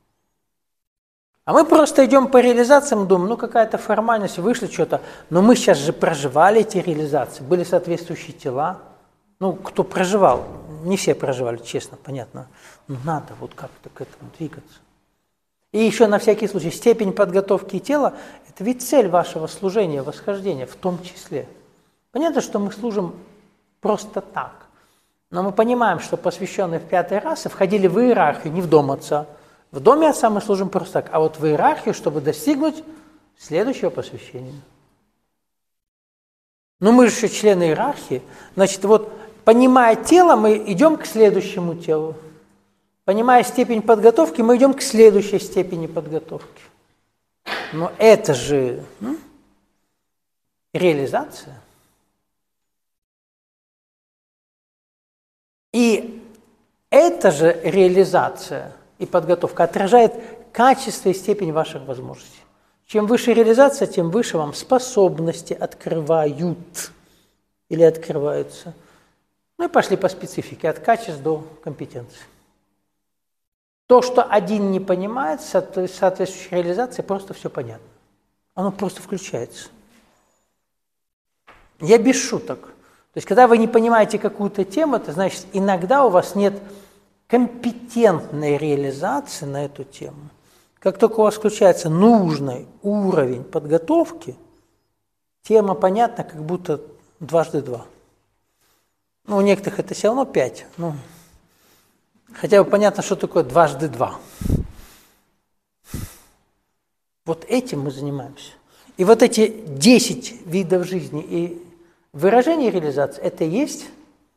А мы просто идем по реализациям, думаем, ну какая-то формальность, вышло что-то, но мы сейчас же проживали эти реализации, были соответствующие тела. Ну, кто проживал, не все проживали, честно, понятно. Но надо вот как-то к этому двигаться. И еще на всякий случай, степень подготовки тела – это ведь цель вашего служения, восхождения в том числе. Понятно, что мы служим просто так. Но мы понимаем, что посвященные в 5-й расы входили в иерархию, не в дом отца. В доме отца мы служим просто так, а вот в иерархию, чтобы достигнуть следующего посвящения. Но мы же еще члены иерархии, значит, вот понимая тело, мы идем к следующему телу. Понимая степень подготовки, мы идем к следующей степени подготовки. Но это же реализация. И эта же реализация и подготовка отражает качество и степень ваших возможностей. Чем выше реализация, тем выше вам способности открывают или открываются. Ну и пошли по специфике, от качеств до компетенции. То, что один не понимает, соответствующей реализации, просто все понятно. Оно просто включается. Я без шуток. То есть, когда вы не понимаете какую-то тему, это значит, иногда у вас нет компетентной реализации на эту тему, как только у вас включается нужный уровень подготовки, тема понятна, как будто дважды два. Ну, у некоторых это все равно 5. Ну, хотя бы понятно, что такое дважды два. Вот этим мы занимаемся. И вот эти 10 видов жизни и выражений реализации, это и есть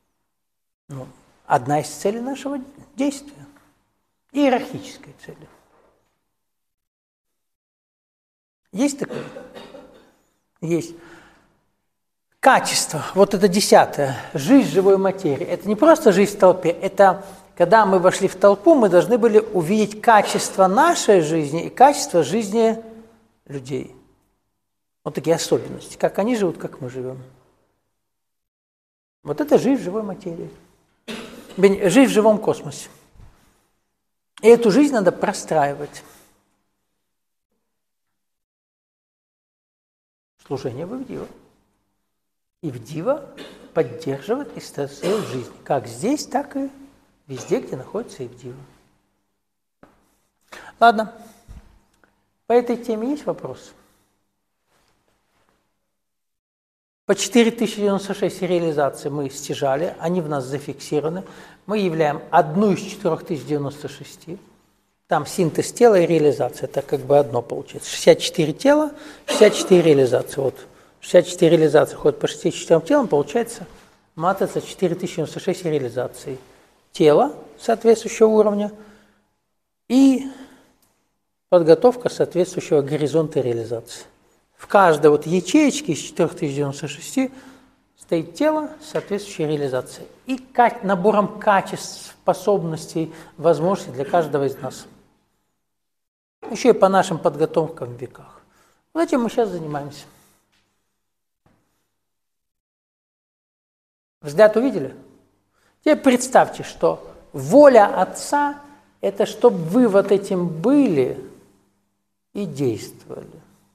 одна из целей нашего действия. Иерархическая цель. Есть такое? Есть. Качество, вот это 10-е, жизнь живой материи. Это не просто жизнь в толпе, это когда мы вошли в толпу, мы должны были увидеть качество нашей жизни и качество жизни людей. Вот такие особенности, как они живут, как мы живем. Вот это жизнь в живой материи. Жизнь в живом космосе. И эту жизнь надо простраивать. Служение в Ивдиво. Ивдиво поддерживает и строит жизнь. Как здесь, так и везде, где находится Ивдиво. Ладно. По этой теме есть вопросы? По 4096 реализаций мы стяжали, они в нас зафиксированы. Мы являем одну из 4096. Там синтез тела и реализация. Это как бы одно получается. 64 тела, 64 реализации. Вот 64 реализации ходят по 64 телам, получается матрица 4096 реализаций. Тело соответствующего уровня и подготовка соответствующего горизонта реализации. В каждой вот ячеечке из 4096 стоит тело соответствующей реализации и набором качеств, способностей, возможностей для каждого из нас. Еще и по нашим подготовкам в веках. Вот этим мы сейчас занимаемся. Взгляд увидели? Теперь представьте, что воля Отца – это чтобы вы вот этим были и действовали.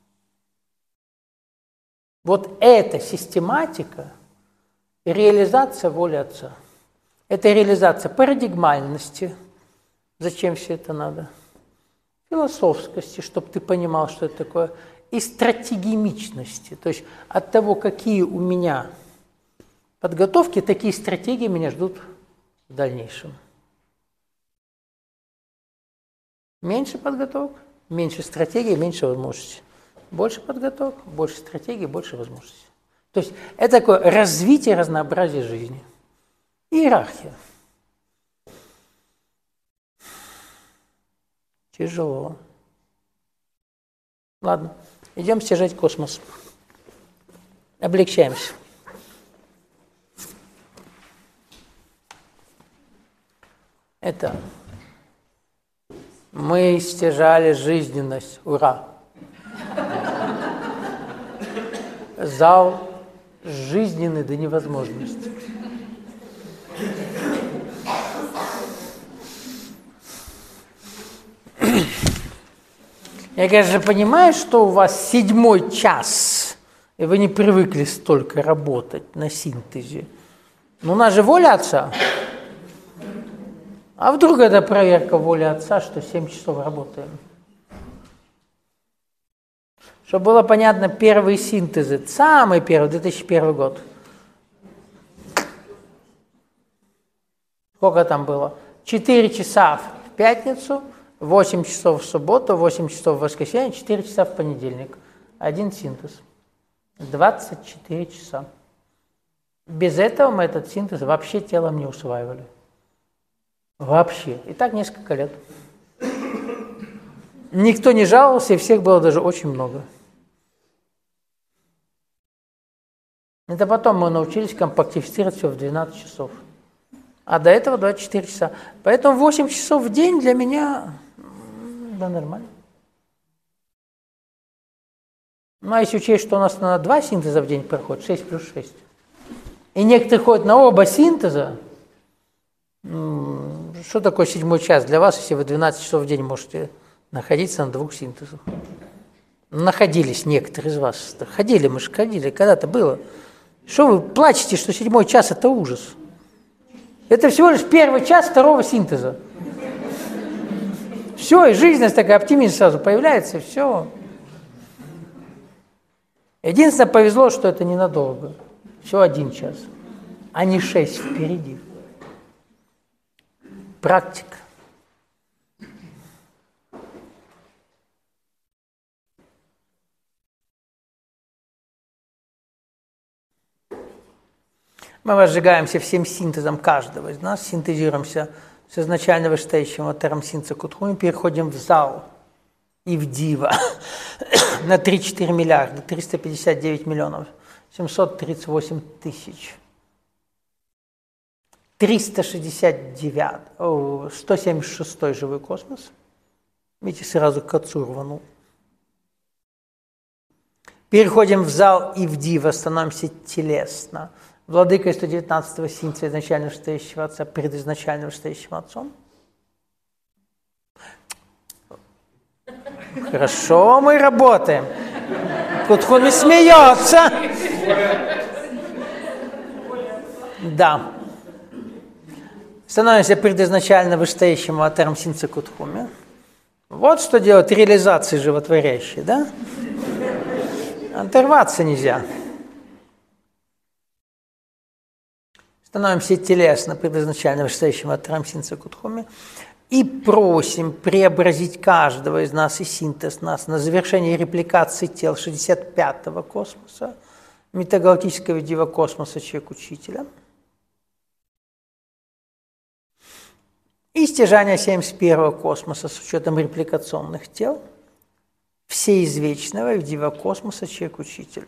Вот эта систематика – реализация воли Отца. Это реализация парадигмальности. Зачем все это надо? Философскости, чтобы ты понимал, что это такое. И стратегемичности. То есть от того, какие у меня подготовки, такие стратегии меня ждут в дальнейшем. Меньше подготовок, меньше стратегий, меньше возможностей. Больше подготовок, больше стратегий, больше возможностей. То есть это такое развитие разнообразия жизни. Иерархия. Тяжело. Ладно, идем стяжать космос. Облегчаемся. Это мы стяжали жизненность. Ура! Зал жизненный до невозможности. Я, конечно, понимаю, что у вас 7-й час, и вы не привыкли столько работать на синтезе. Но у нас же воля Отца. А вдруг это проверка воли Отца, что 7 часов работаем? Чтобы было понятно, первые синтезы, самый первый, 2001 год. Сколько там было? 4 часа в пятницу, 8 часов в субботу, 8 часов в воскресенье, 4 часа в понедельник. Один синтез. 24 часа. Без этого мы этот синтез вообще телом не усваивали. Вообще. И так несколько лет. Никто не жаловался, и всех было даже очень много. Это потом мы научились компактифицировать все в 12 часов. А до этого 24 часа. Поэтому 8 часов в день для меня, да, нормально. Ну, а если учесть, что у нас на 2 синтеза в день проходит, 6 плюс 6. И некоторые ходят на оба синтеза. Что такое 7-й час для вас, если вы 12 часов в день можете находиться на 2 синтезах? Находились некоторые из вас. Ходили, когда-то было. Что вы плачете, что 7-й час – это ужас? Это всего лишь первый час второго синтеза. Все, и жизненность такая, оптимизм сразу появляется, и все. Единственное, повезло, что это ненадолго. Всего 1 час, а не 6 впереди. Практика. Мы возжигаемся всем синтезом каждого из нас, синтезируемся с изначально вышестоящим атером синтеза Кутхуми, переходим в зал и в дива на 3-4 миллиарда, 359 миллионов, 738 тысяч, 176 живой космос. Видите, сразу к отцу рванул. Переходим в зал и в дива, становимся телесно. Владыкой 119-го синтеза изначально вышестоящего отца перед изначально вышестоящим отцом. Хорошо, мы работаем. Кутхуми смеется. Да. Становимся перед изначально вышестоящим атером синтеза Кутхуми. Вот что делает реализация животворящей, да? Оторваться нельзя. Становимся телесно перед изначально вышестоящим атером синтеза Кутхуми и просим преобразить каждого из нас и синтез нас на завершение репликации тел 65-го космоса, метагалактического дива космоса Человек-Учителя и стяжания 71-го космоса с учетом репликационных тел всеизвечного дива космоса Человек-Учителя.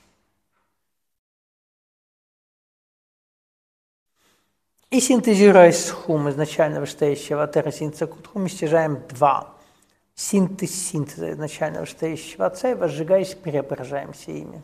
И синтезируя схум изначально вышестоящего атера синтеза Кутхуми, стяжаем 2. Синтез синтеза изначально вышестоящего отца и, возжигаясь, преображаемся ими.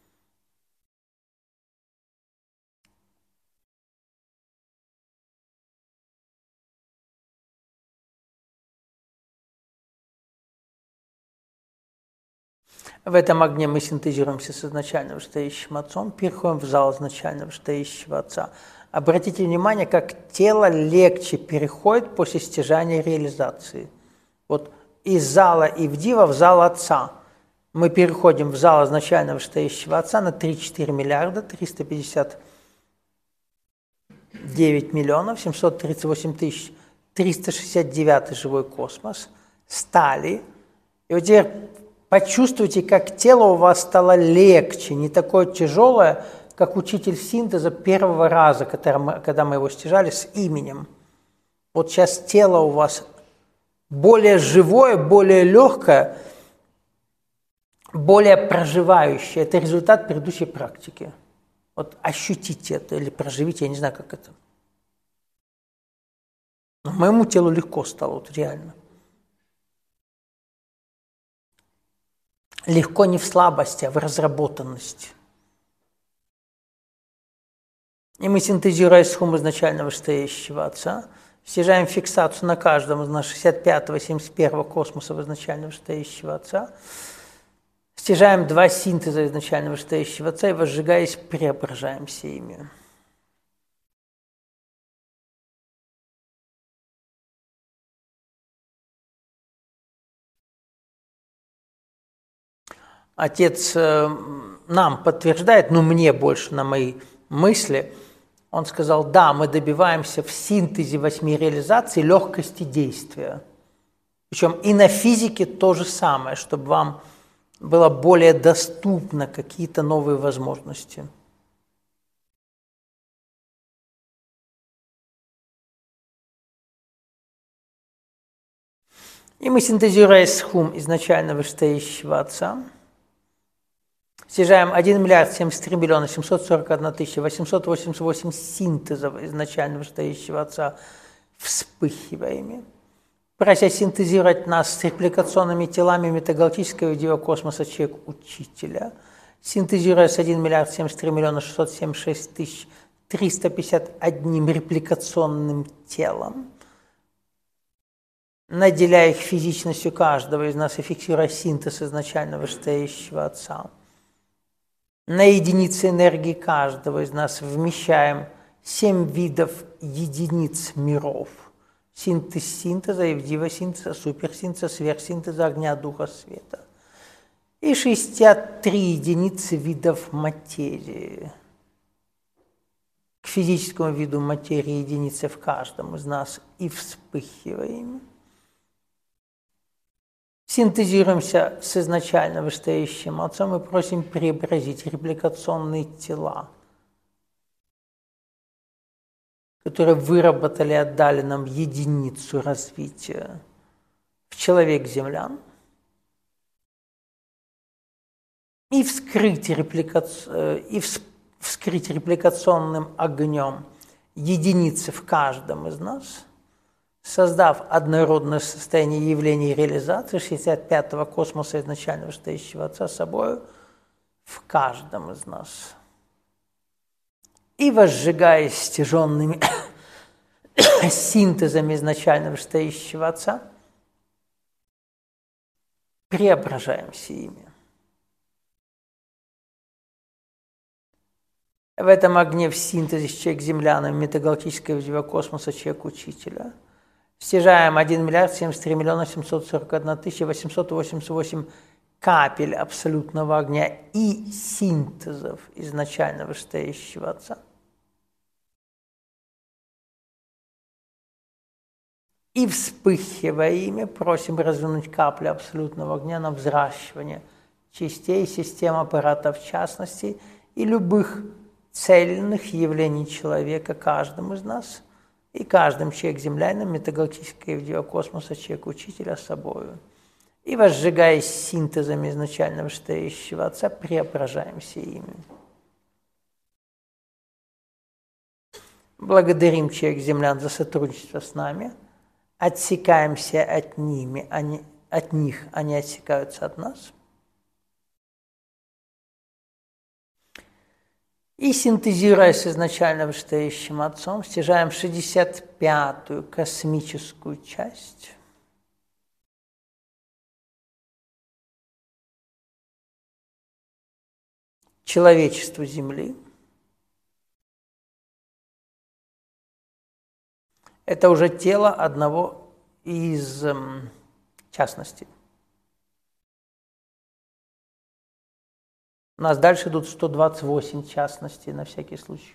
В этом огне мы синтезируемся с изначально вышестоящим отцом, переходим в зал изначально вышестоящего отца. Обратите внимание, как тело легче переходит после стяжания реализации. Вот из зала и в дива в зал отца. Мы переходим в зал изначально вышестоящего отца на 3-4 миллиарда, 359 миллионов, 738 тысяч, 369 живой космос, стали. И вот теперь почувствуйте, как тело у вас стало легче, не такое тяжелое, как учитель синтеза первого раза, когда мы его стяжали с именем. Вот сейчас тело у вас более живое, более легкое, более проживающее. Это результат предыдущей практики. Вот ощутите это или проживите, я не знаю, как это. Но моему телу легко стало, вот реально. Легко не в слабости, а в разработанности. И мы, синтезируя схум изначально вышестоящего отца, стяжаем фиксацию на каждом из нас 65-го, 71-го космоса изначально вышестоящего отца, стяжаем 2 синтеза изначально вышестоящего отца и, возжигаясь, преображаемся ими. Отец нам подтверждает, ну мне больше на мои мысли, он сказал, да, мы добиваемся в синтезе 8 реализаций легкости действия. Причем и на физике то же самое, чтобы вам было более доступно какие-то новые возможности. И мы, синтезируя схум изначально вышестоящего отца, стяжаем 1 миллиард 73 миллиона 741 тысяча 888 синтезов изначально вышестоящего отца, вспыхивая ими, прося синтезировать нас с репликационными телами метагалактического дива космоса Человек-Учителя, синтезируя с 1 миллиард 73 миллиона 676 тысяч 351 репликационным телом, наделяя их физичностью каждого из нас и фиксируя синтез изначально вышестоящего отца. На единицы энергии каждого из нас вмещаем 7 видов единиц миров. Синтез синтеза, Евдива синтеза, суперсинтеза, сверхсинтеза огня, духа, света. И 63 единицы видов материи. К физическому виду материи единицы в каждом из нас и вспыхиваем. Синтезируемся с изначально вышестоящим Отцом и просим преобразить репликационные тела, которые выработали и отдали нам единицу развития в человек-землян, и вскрыть репликационным огнем единицы в каждом из нас, создав однородное состояние явления и реализации 65-го космоса изначально вышестоящего Отца собою в каждом из нас. И возжигаясь стяженными синтезами изначально вышестоящего Отца, преображаемся ими. В этом огне в синтезе с человек-земляном метагалактического видео космоса человек-учителя стяжаем 1 миллиард 73 миллиона 741 тысяча 888 капель абсолютного огня и синтезов изначально вышестоящего Отца. И вспыхивая ими, просим развернуть каплю абсолютного огня на взращивание частей, систем аппарата в частности и любых цельных явлений человека каждому из нас и каждым человек-землянином метагалактического видеокосмоса человек-учителя собою. И возжигаясь синтезами изначально вышестоящего Отца, преображаемся ими. Благодарим человек-землян за сотрудничество с нами, отсекаемся от них, они отсекаются от нас. И синтезируя с изначально вышестоящим Отцом, стяжаем 65-ю космическую часть человечеству Земли. Это уже тело одного из частностей. У нас дальше идут 128 частностей на всякий случай.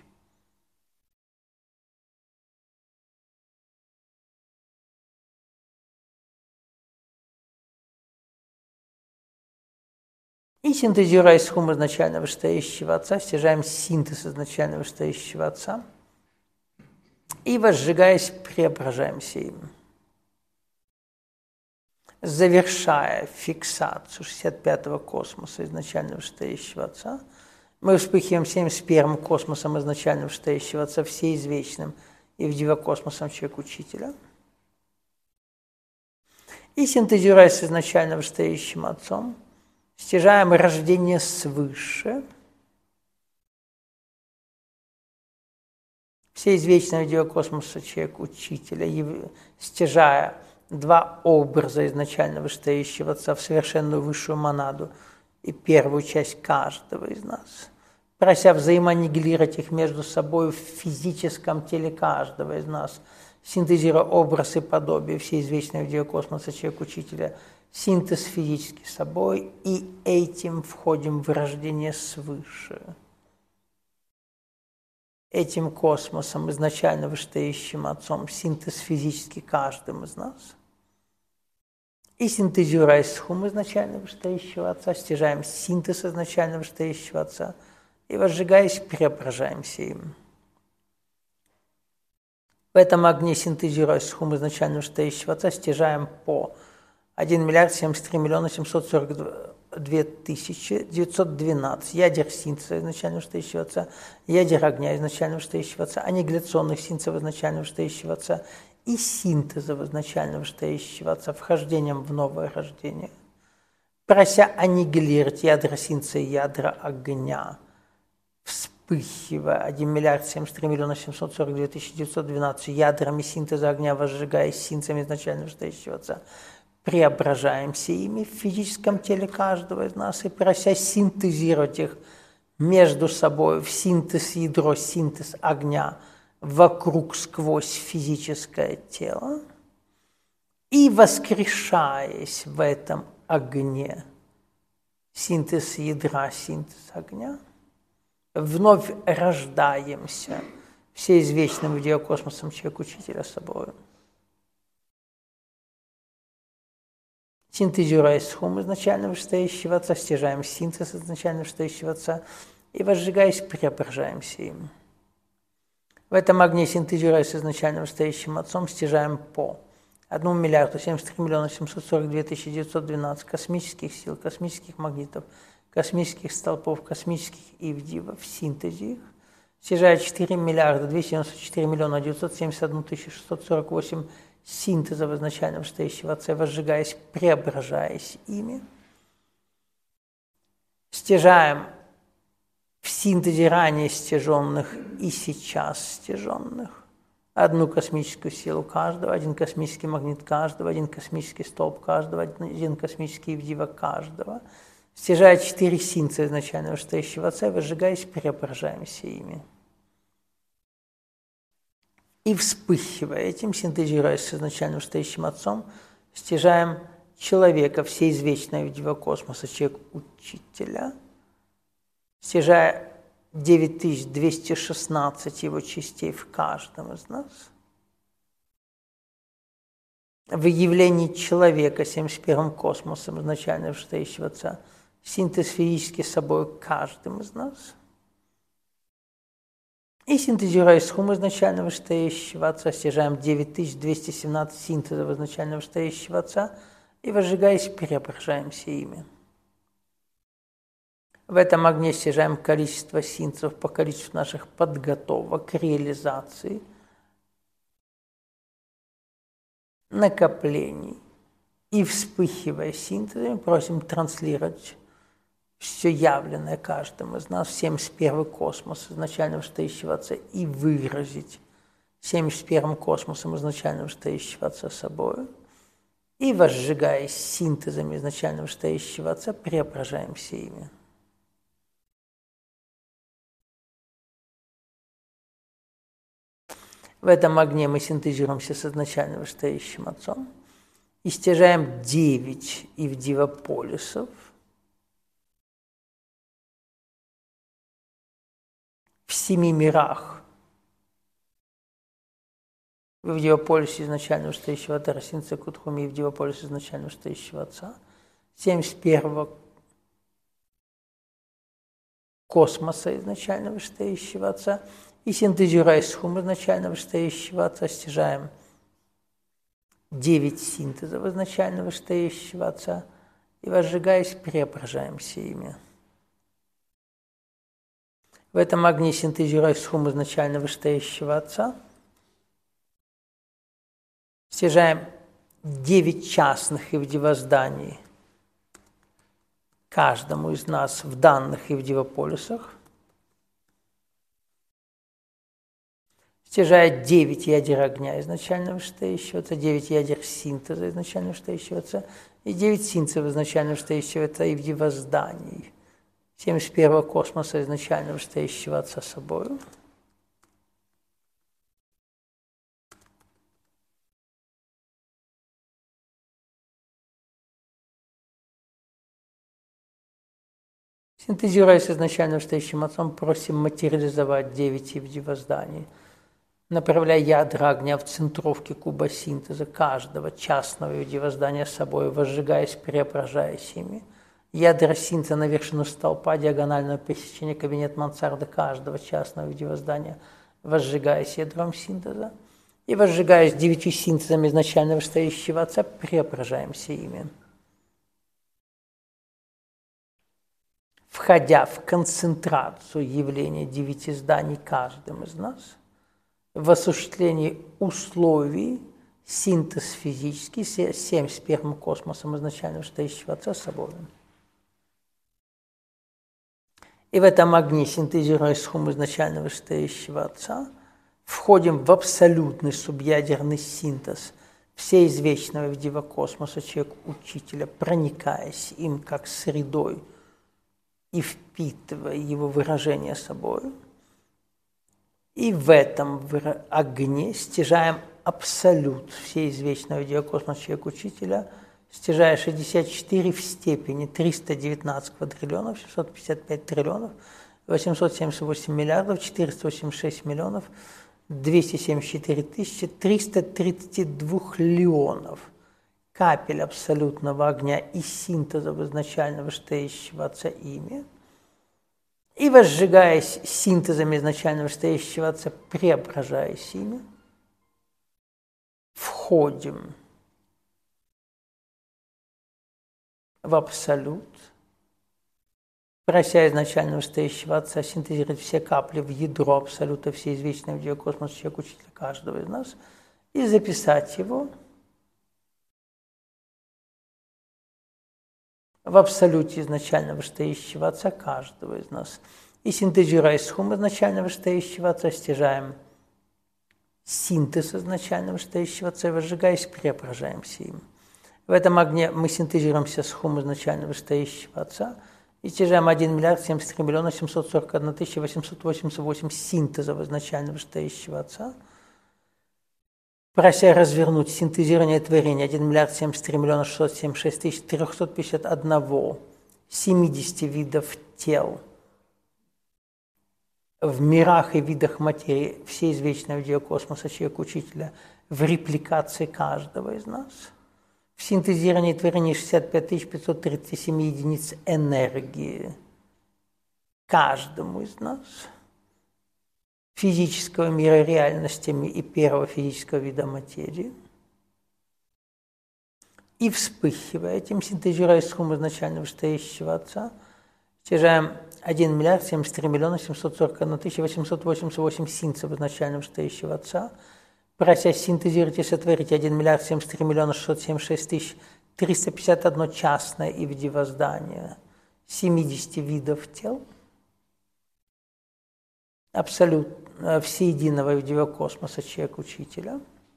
И синтезируя схему изначально вышестоящего Отца, стяжаем синтез изначально вышестоящего Отца и, возжигаясь, преображаемся им. Завершая фиксацию 65-го космоса изначально вышестоящего Отца, мы вспыхиваем 71-м космосом изначально вышестоящего Отца, всеизвечным и вдивокосмосом человек-учителя. И синтезируя с изначально вышестоящим Отцом, стяжаем рождение свыше, всеизвечного вдивокосмоса человек-учителя, стяжая два образа изначально вышестоящего Отца в совершенную высшую монаду и первую часть каждого из нас, прося взаимоаннигилировать их между собой в физическом теле каждого из нас, синтезируя образ и подобие всеизвечного видеокосмоса человек-учителя, синтез физически собой, и этим входим в рождение свыше. Этим космосом, изначально вышестоящим Отцом, синтез физически каждым из нас. И синтезируя схему изначально вышестоящего Отца, стяжаем синтез изначально вышестоящего Отца и, возжигаясь, преображаемся им. В этом огне, синтезируя схему изначально вышестоящего Отца, стяжаем по 1 миллиард 73 миллиона 742 тысячи 912 ядер синтеза изначально вышестоящего Отца, ядер огня изначально вышестоящего Отца, аннигиляционных синтезов изначально вышестоящего Отца и синтезов изначально вышестоящего Отца вхождением в новое рождение, прося аннигилировать ядра синтеза и ядра огня, вспыхивая 1 миллиард 73 миллиона 742 тысячи 912 ядрами синтеза огня, возжигаясь синтезами изначально вышестоящего Отца, преображаемся ими в физическом теле каждого из нас и прося синтезировать их между собой в синтез ядро, синтез огня, вокруг сквозь физическое тело и воскрешаясь в этом огне, синтез ядра, синтез огня, вновь рождаемся все извечным идеокосмосом человек-учителя собой. Синтезируя схум изначально вышестоящего Отца, стяжаем синтез изначально вышестоящего Отца и, возжигаясь, преображаемся им. В этом огне, синтезируясь изначально вышестоящим Отцом, стяжаем по 1 миллиарду 73 миллиона 742 тысячи 912 космических сил, космических магнитов, космических столпов, космических ивдивов в синтезе их, стяжая 4 миллиарда 294 миллиона 971 тысячу 648 синтезов изначально вышестоящего Отца, возжигаясь, преображаясь ими. Стяжаем в синтезе ранее стяженных и сейчас стяженных одну космическую силу каждого, один космический магнит каждого, один космический столб каждого, один космический ивдива каждого. Стяжая 4 синтеза изначально вышестоящего Отца, возжигаясь, преображаемся ими. И вспыхивая этим, синтезируясь с изначально вышестоящим Отцом, стяжаем человека, все извечное видео космоса, человек-учителя, стяжая 9216 его частей в каждом из нас. В явлении человека 71 космосом изначально вышестоящего Отца, синтез физически собой каждым из нас. И синтезируя схум изначально вышестоящего Отца, стяжаем 9217 синтезов изначально вышестоящего Отца и, возжигаясь, преображаемся ими. В этом огне стяжаем количество синтезов по количеству наших подготовок к реализации, накоплений. И, вспыхивая синтезами, просим транслировать все явленное каждому из нас, 71 космос изначально вышестоящего Отца, и выразить 71 космосом изначально вышестоящего Отца собой, и, возжигаясь синтезами изначально вышестоящего Отца, преображаемся ими. В этом огне мы синтезируемся с изначально вышестоящим Отцом и стяжаем 9 ивдивополисов, в 7 мирах. В Ивдивополисе изначально вышестоящего Отца, Росинца Кутхуми, Ивдивополис изначально вышестоящего Отца, 71 космоса изначально вышестоящего Отца, и синтезируя схум изначально вышестоящего Отца, стяжаем 9 синтезов изначально вышестоящего Отца, и, возжигаясь, преображаемся ими. В этом огне, синтезируя схум изначально вышестоящего Отца, стяжаем 9 частных ивдивозданий каждому из нас в данных ивдивополисах, стяжая 9 ядер огня изначально вышестоящего Отца, 9 ядер синтеза изначально вышестоящего Отца и 9 синтезов изначально вышестоящего Отца ивдивозданий 71 космоса изначально вышестоящего Отца собою. Синтезируясь изначально вышестоящим Отцом, просим материализовать 9 ивдивозданий, направляя ядра огня в центровке куба синтеза каждого частного ивдивоздания с собой, возжигаясь, преображаясь ими. Ядра синтеза на вершину столпа диагонального пересечения кабинет мансарды каждого частного ивдивоздания, возжигаясь ядром синтеза. И, возжигаясь 9 синтезами изначально вышестоящего Отца, преображаемся ими. Входя в концентрацию явления 9 зданий каждым из нас, в осуществлении условий синтез физический 71 космосом изначально вышестоящего Отца собой. И в этом огне, синтезируя схум изначально вышестоящего Отца, входим в абсолютный субъядерный синтез всей извечного видева космоса человек-учителя, проникаясь им как средой и впитывая его выражение собой. И в этом огне стяжаем абсолют всей извечного идеокосмоса человека учителя, стяжая 64 в степени 319 квадриллионов, 655 триллионов, 878 миллиардов, 486 миллионов, 274 тысячи, 332 леонов капель абсолютного огня и синтеза изначально вышестоящего Отца ими, и, возжигаясь синтезами изначально вышестоящего Отца, преображаясь ими, входим в абсолют, прося изначально вышестоящего Отца синтезировать все капли в ядро абсолюта, все извечные в космоса человека учителя каждого из нас, и записать его в абсолюте изначально вышестоящего Отца каждого из нас. И синтезируя схум изначально вышестоящего Отца, стяжаем синтез изначально вышестоящего Отца и, возжигаясь, преображаемся им. В этом огне мы синтезируемся с хум изначально вышестоящего Отца и стяжаем 1 миллиард 73 миллиона 741 тысяча 888 синтезов изначально вышестоящего Отца, прося развернуть синтезирование творения 1 миллиард 73 миллиона 676 тысяч 351 70 видов тел в мирах и видах материи, все извечные идеи космоса человека учителя, в репликации каждого из нас, в синтезировании творения 65 537 единиц энергии каждому из нас, физического мира реальностями и первого физического вида материи, и вспыхивая этим, синтезируя схему изначально вышестоящего Отца, стяжаем 1 миллиард 73 миллиона 741 тысяча 888 синтезов изначально вышестоящего Отца, прося синтезировать и сотворить 1 миллиард 73 миллиона 676 тысяч 351 частное и видовоздание 70 видов тел, абсолютно всеединого видового космоса человека-учителя,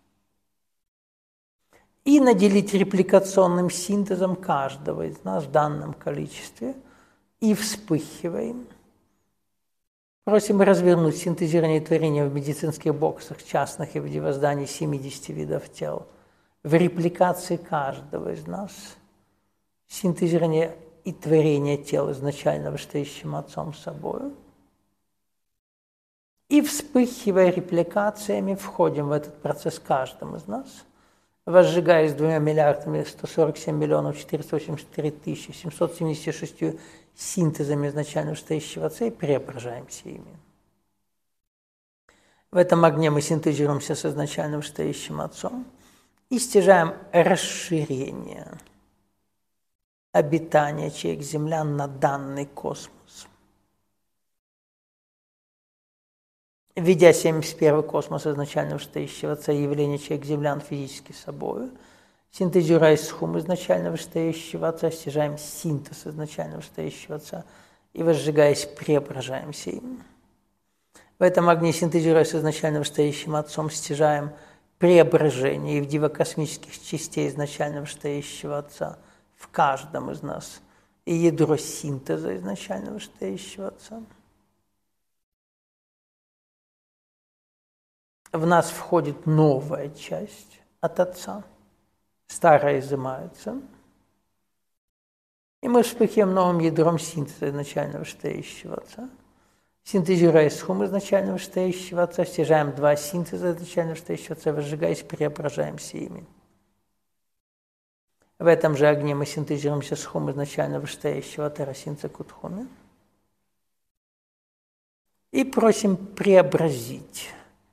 и наделить репликационным синтезом каждого из нас в данном количестве, и вспыхиваем. Просим развернуть синтезирование творения в медицинских боксах частных и видовозданий 70 видов тел, в репликации каждого из нас, синтезирование и творение тел изначально вышестоящим Отцом собою. И, вспыхивая репликациями, входим в этот процесс каждым из нас, возжигаясь 2 миллиардами 147 миллионов 484 тысячи 776 синтезами изначально вышестоящего Отца и преображаемся ими. В этом огне мы синтезируемся с изначально вышестоящим Отцом и стяжаем расширение обитания человек-землян на данный космос. Введя 71-й космос изначально вышестоящего Отца и явление человек-землян физически собою, синтезируя схум изначально вышестоящего Отца, стяжаем синтез изначально вышестоящего Отца и, возжигаясь, преображаемся им. В этом огне, синтезируя с изначально вышестоящим Отцом, стяжаем преображение и в дивокосмических частей изначально вышестоящего Отца в каждом из нас и ядро синтеза изначально вышестоящего Отца. В нас входит новая часть от Отца, старая изымается, и мы вспыхиваем новым ядром синтеза изначально вышестоящего Отца. Синтезируя схум изначально вышестоящего Отца, стяжаем 2 синтеза изначально вышестоящего Отца, возжигаясь, преображаемся ими. В этом же огне мы синтезируемся схум изначально вышестоящего Тарасинца Кутхуми и просим преобразить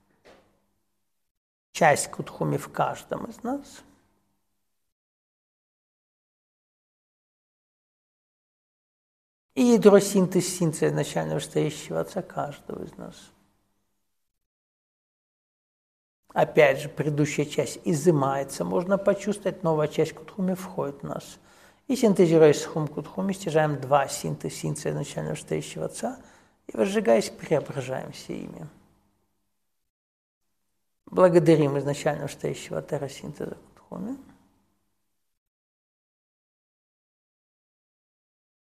часть Кутхуми в каждом из нас. И ядро синтеза изначально вышестоящего Отца каждого из нас. Опять же, предыдущая часть изымается, можно почувствовать, новая часть Кутхуми входит в нас. И синтезируя схум Кутхуми, стяжаем 2 синтеза изначально вышестоящего Отца и, возжигаясь, преображаемся ими. Благодарим изначально вышестоящего Тарасинца Кутхуми.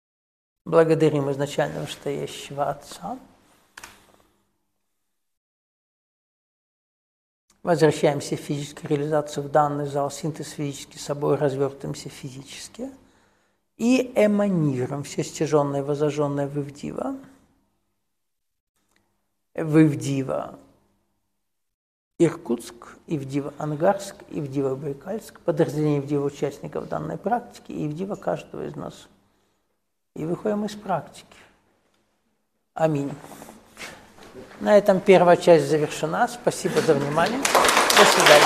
Благодарим изначально вышестоящего Отца. Возвращаемся в физическую реализацию в данный зал, синтез физический собой, развертываемся физически. И эманируем все стяженное, возожженное в Ивдива. В Ивдива Иркутск, Ивдива Ангарск, Ивдива Байкальск, подразделение Ивдива участников данной практики и Ивдива каждого из нас. И выходим из практики. Аминь. На этом первая часть завершена. Спасибо за внимание. До свидания.